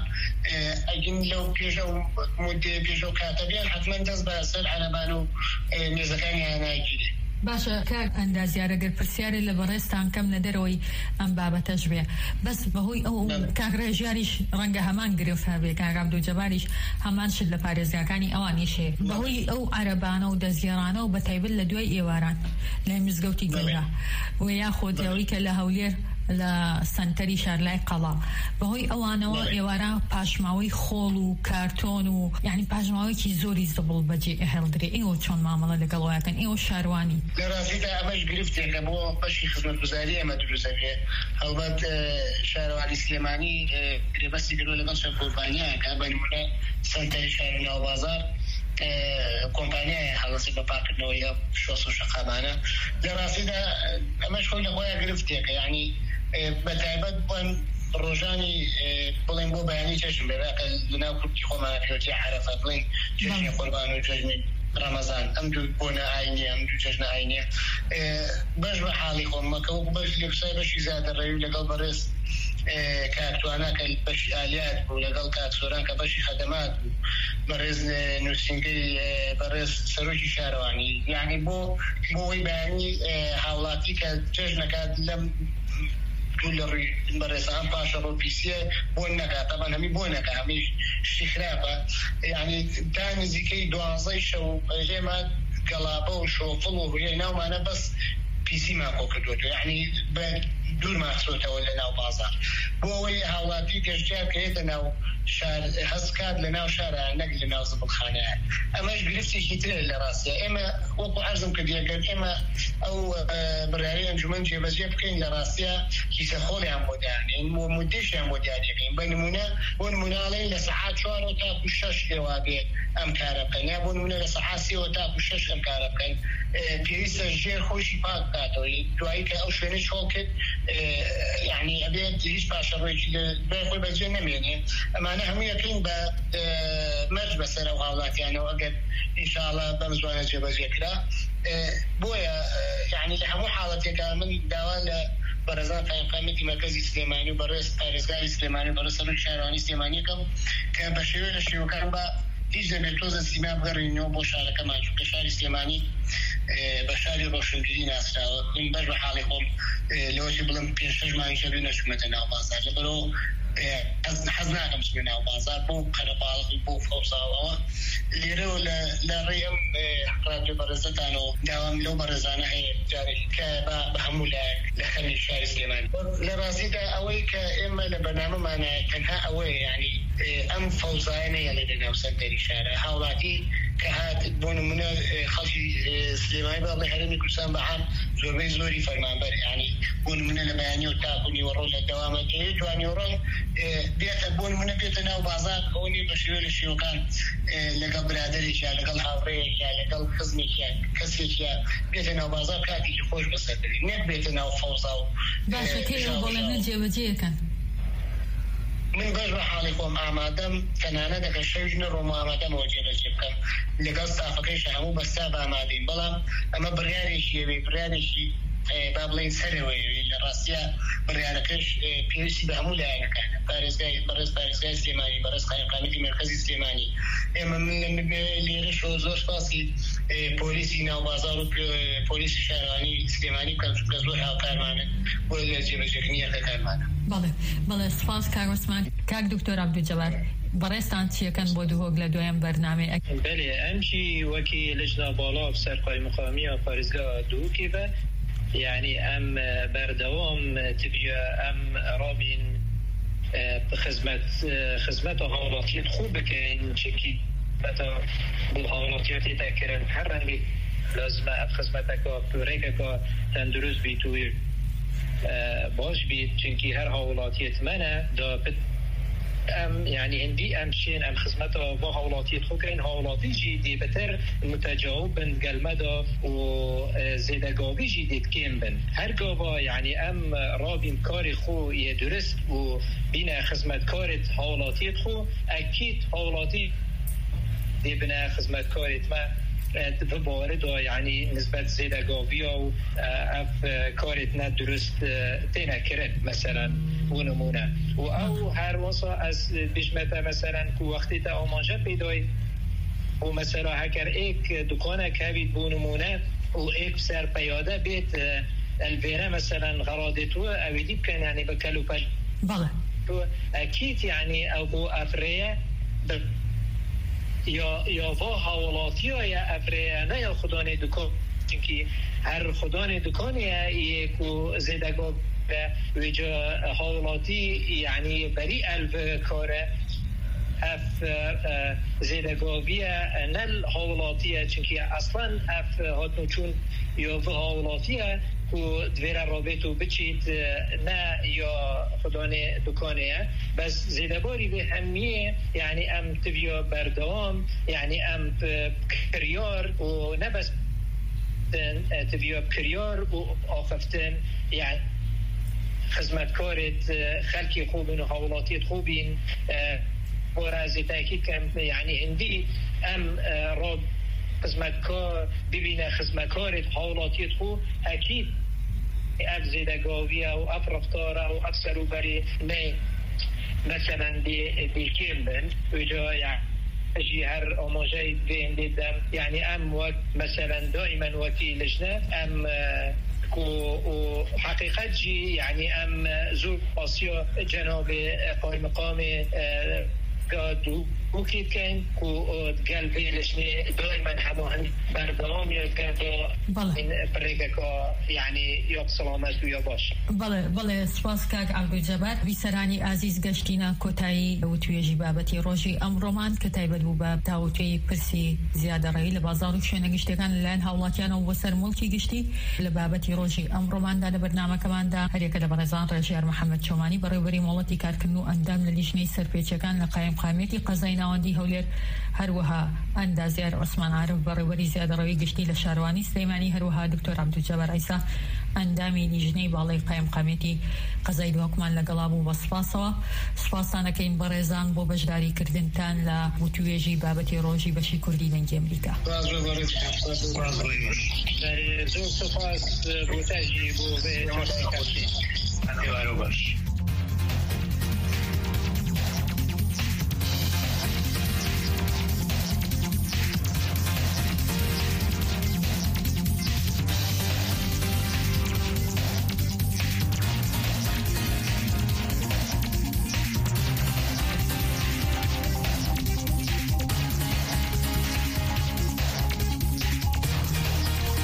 [SPEAKER 5] ئەگین لەو پێشە و مودێ پێشە و کاتە بیان حتمما دەست بە سەر عەرەبان و مێزەکانیان ناگیرێ.
[SPEAKER 6] باشە کاک ئەندازیارەگەر پرسیارێ لە بەڕێستان کەم لە دەرەوەی ئەم بابەتەش بێ، بەس بەهۆی ئەو کاک ڕێژیاریش ڕەنگە هەمان گرفت هەبێ، کاک عەبدوجەباریش هەمان شت لە پارێزگاکانی ئەوانیش هەیە بەهۆی ئەو عەرەبانە و دەستگێڕانە و بەتایبەت لە دوای ئێواران لای مزگەوتی گەورە و یاخۆت ئەوەی کە لە هەولێر لە سنتەری شارلای قەڵا بەهۆی ئەوانەوە ئێوارە پاشماوەی خۆڵ و کارتۆن و یعنی پاشماوەیەکی زۆری زبڵ بەجێ هێڵدرێ. ئێوە چۆن مامەڵە لەگەڵەوەکەن؟ ئێوە شاروانی
[SPEAKER 5] لە ڕاستیدا ئەمەش گرفتێکە بۆ بەشی خزمەتگوزاری ئەمە دروستەکێ هەڵبەت شارەوانی سلێمانی گرێبەستی کردووە لەگەڵ چەند کۆمپانیایەکە بە نمونە سنتەری شاری ناو بازار کۆمپانیای هەڵەسی بە پاکردنەوەی شۆستە و شەقامانە. لە ڕاستیدا ئەمەش خۆی لە خۆیان گرفتێکە، یعنی بەتایبەت بۆن ڕۆژانی بڵێن بۆ بەیانی جەژن بێراکە لەناو کورتی خۆمانە پێوتی عەرەفە بڵێن جەژنی قوربان و جەژنی ڕەمەزان ئەم دوو بۆنە ئاینیە ئەم دوو جەژنە ئاینیە بەش بە حاڵی خۆمەکە و بەش لێکسای بەشی زیاتر ڕێوی لەگەڵ بەڕێز کاکتوانە کە بەشی ئالیات بوو لەگەڵ کاکسۆران کە بەشی خەدەمات بوو بەڕێز نووسینگەی بەڕێز سەرۆکی شارەوانی، یعنی بۆی بەیانی هاوڵاتی کە جەژنەکات لەم دوو لە ڕووی بەڕێزان پاشە ڕۆپیسیە بۆ نەکات تەمان هەمی بۆ نەکە هەمی شتی خراپە، یعنی تا نزیکەی 12 شەو ئێمە گەڵابە و شۆفڵ و ڕوویەی ناومانە بەس پیسیمان خۆ کردوێتەوە، یعنی بە دوور ماخسۆتەوە لە ناو بازار بۆ ئەوەی هاوڵاتی گەشتیار کەیتە ناو شار هەستکات لە ناو شارە نەک لە ناو زبڵخانەیە. ئەمەش گرفتێکی ترە لە ڕاستیە. ئێمە وەکو عەرزم کردیەگەر ئێمە ئەو بڕیاری ئەنجومەن جێبەجێ بکەین لە ڕاستیە کیسە خۆڵیان بۆ دانێن و مودێشیان بۆ دیارەکەین بە نمونە بۆ نموناڵێن لە سەعات 4 تاکو 6 ئێوە بێ ئەم کارە بکەن، یا بۆ نمونە لە سەعات 3 تاکو 6 ئەم کارە بکەن، پێویستە ژێر خۆشی پاک بکاتەوە دوایی کە ئەو شوێنەی چۆڵ کرد، یعنی ئەبێت هیچ پاشەڕۆیەکی بە خۆی بەجێ نەمێنێ. ئەمانە هەموو یەکەین بە مەرج بەسەر ئەو هاوڵاتیانەوە ئەگەر ئینشاءڵڵا بەم زوانە جێبەجێ کرا. بۆیە یعنی لە هەموو حاڵەتێکە من داوا لە بەڕێزان قایمقامەتی مەرکەزی سلێمانی و بەڕێز پارێزگای سلێمانی و بەڕێز سەرۆکی شارەوانی سلێمانی کەم کە بە شێوەیە لە شێوەکان بە هیچ دەبێت تۆزە سیما بگەڕینەوە بۆ شارەکەمان چونکە شاری سلێمانی بە شاری ڕۆشنبیری ناسراوە. من بەش بە حاڵی خۆم لەوەی بڵم 5-6 مانگی شەبێ نەچوومەتە ناو بازار لەبەرەوە حەز ناکەم چبێ ناو بازار بۆ قەرەباڵغی بۆ فەوساوەوە لێرەوە لە ڕێم رادیۆ بەڕێزەتانەوە داوام لەو بەڕێزانە هەیە جارێکی کە بە هەموو لایەک لە خەمی شاری سلێمانی. لە ڕاستیدا ئەوەی کە ئێمە لە بەرنامەمانە تەنها ئەوەیە یعنی ئەم فەوزایە نەیە لە ناو سەردەری شارە هاوڵاتی کە هات بۆ نمونە خەڵکی سلێمانی بەڵێ هەرێمی کوردستان بەعام زۆربەی زۆری فەرمانبەر یعنی بۆ نمونە لە بەیانی و تاکو نیوەڕۆ لە دەوامەکەی جوانیوەڕۆ بێتە بۆ نمونە بێتە ناو بازار ئەوە نیە بە شێوە لە شێوەکان لەگەڵ برادەرێکیان لەگەڵ هاوڕێیەکیان لەگەڵ خزمێکیان کەسێکیان بێتە ناو بازار کاتێکی خۆش بەسەردەری نەک بێتە ناو فەوزا و
[SPEAKER 6] باشە کەیەوە بۆڵێنە جێبەجێەکەن.
[SPEAKER 5] من بەش بە حاڵی خۆم ئامادەم تەنانە دەکە شەویش نەڕۆم ئامادەمەوە جێبەجێ بکەم لەگەڵ ستافەکەیش هەموو بەستا ئامادەین بەڵام ئەمە بڕیارێکی ئەوێ بڕیارێکی با بڵین سەرەوەی لە ڕاستیە بڕیارەکەش پێویستی بە هەموو لایەنەکانە بەڕێز پارێزگای سلێمانی بەڕێز قایمقامەتی مرکزی سلێمانی ئێمە من لێرەشەوە زۆر سپاسی پۆلیسی ناوبازار و پۆلیسی شارەوانی سلێمانی بکەم چونکە زۆر هاوکارمانن بۆ لە جێبەجێکردنی یەکەکانمانە.
[SPEAKER 6] بەڵێ سپاس کاک عوسمان. کاک دکتۆر عەبدولجەبار بەڕێستان چیەکەن بۆ دووهۆک لە دوایەم بەرنامەی
[SPEAKER 4] بەێ ئەمشی وەکی لجنە باڵا سەر قایمقامی و پارێزگا دووکی بە يعني أم بردوام تبي أم رابين خدمت هاولاتيات خوب كأن شكل متى بالهاولاتيات تذكرن حرني لازم خدمتك وبريكك تندرس بيتوي باش بيت چنكي هر هاولاتيات منا دا ام يعني عندي امشين ام خدمته و هاولاتيات خو كاين هاولاتي جديد بتر متجاوب بن قلمدا و زيدگاوي جديد كيم بن هر گاوا يعني ام رابين كاري خو يدرس و بين خدمت كارت هاولاتيات خو اكيد هاولاتي دي بنا خدمت كارت ما ببارد يعني نسبة زيدگاوي و اف كارت ندرست تينا كرن مثلا ونمونه و او هر واسه از بشمته مثلا که وقتی تا آمانجه پیدای و مثلا هکر ایک دکانه که بید بونمونه و ایک سر پیاده بیت الویره مثلا غرادتو اویدی بکن یعنی بکلو پل
[SPEAKER 6] بله
[SPEAKER 4] اکید یعنی او بو افریه یا با حوالاتی ها یا افریه نه یا خدانه دکان چونکه هر خدانه دکانه یک و زیدگاه وجا حوالاتی یعنی بری الف کاره اف زیدگاویه نل حوالاتیه چونکه اصلا اف هاتنو چون یا و حوالاتیه که دویر رابطو بچید نه یا خدانه دکانه بس زیدباری به همیه یعنی ام تبیا بردوام یعنی ام کریار و نه بس تبیا کریار و آخفتن یعنی خدمتکارت خلکی خوبین و حوالاتیت خوبین و رازی تاکید کم یعنی هندی ام راب خدمتکار ببینه خدمتکارت حوالاتیت خوب اکید اف زیدگاویه و اف رفتاره و اف سروبری نه مثلا دی کم بن و جا یعنی هر آماجه بین دیدم یعنی ام وقت مثلا دائما وکی لجنه ام و حقیقت جی یعنی ام زور آسیا جناب قائم مقام قادو وكيف كان قلبي لشني دائما هماهنگ بردام یا گردا این بريكا يعني يا سلامت و يا باش.
[SPEAKER 6] بله سپاس کاک عەبدولجەبار بیسەرانی عزیز گەشتینە کۆتایی وتوێژی بابەتی ڕۆژی ئەمڕۆمان کە تایبەت بوو بە تاوتوێی پرسی زیادەڕێی لە بازاڕ و شوێنە گشتەکان لەلایەن هاوڵاتیانەوە بۆ سەر موڵکی گشتی لە بابەتی ڕۆژی ئەمڕۆماندا لە بەرنامەکەماندا هەرێکە لە بەڕێزان ڕێژیار محەممەد چۆمانی بەڕێوەبەری مۆڵەتی کارکردن و ئەندام لە لیژنەی سەرپێچەکان لە قایمقامێتی قەزای ناوەندی هەولێر هەروەها ئەندازیار عوسمان عارف بەڕێوەبەری زیادەڕەوی گشتی لە شارەوانی سلێمانی هەروەها دکتۆر عەبدولجەبار عیسا ئەندامی لیژنەی باڵای قایمقامێتی قەزای دووەکمان لەگەڵا بوو بە سپاسەوە سپاسانەکەین بەڕێزان بۆ بەشداریکردنتان لە وتوێژی بابەتی ڕۆژی بەشی کوردی دەنگی ئەمریکا.
[SPEAKER 4] زۆر سپاس بۆ تاژی بۆ بێ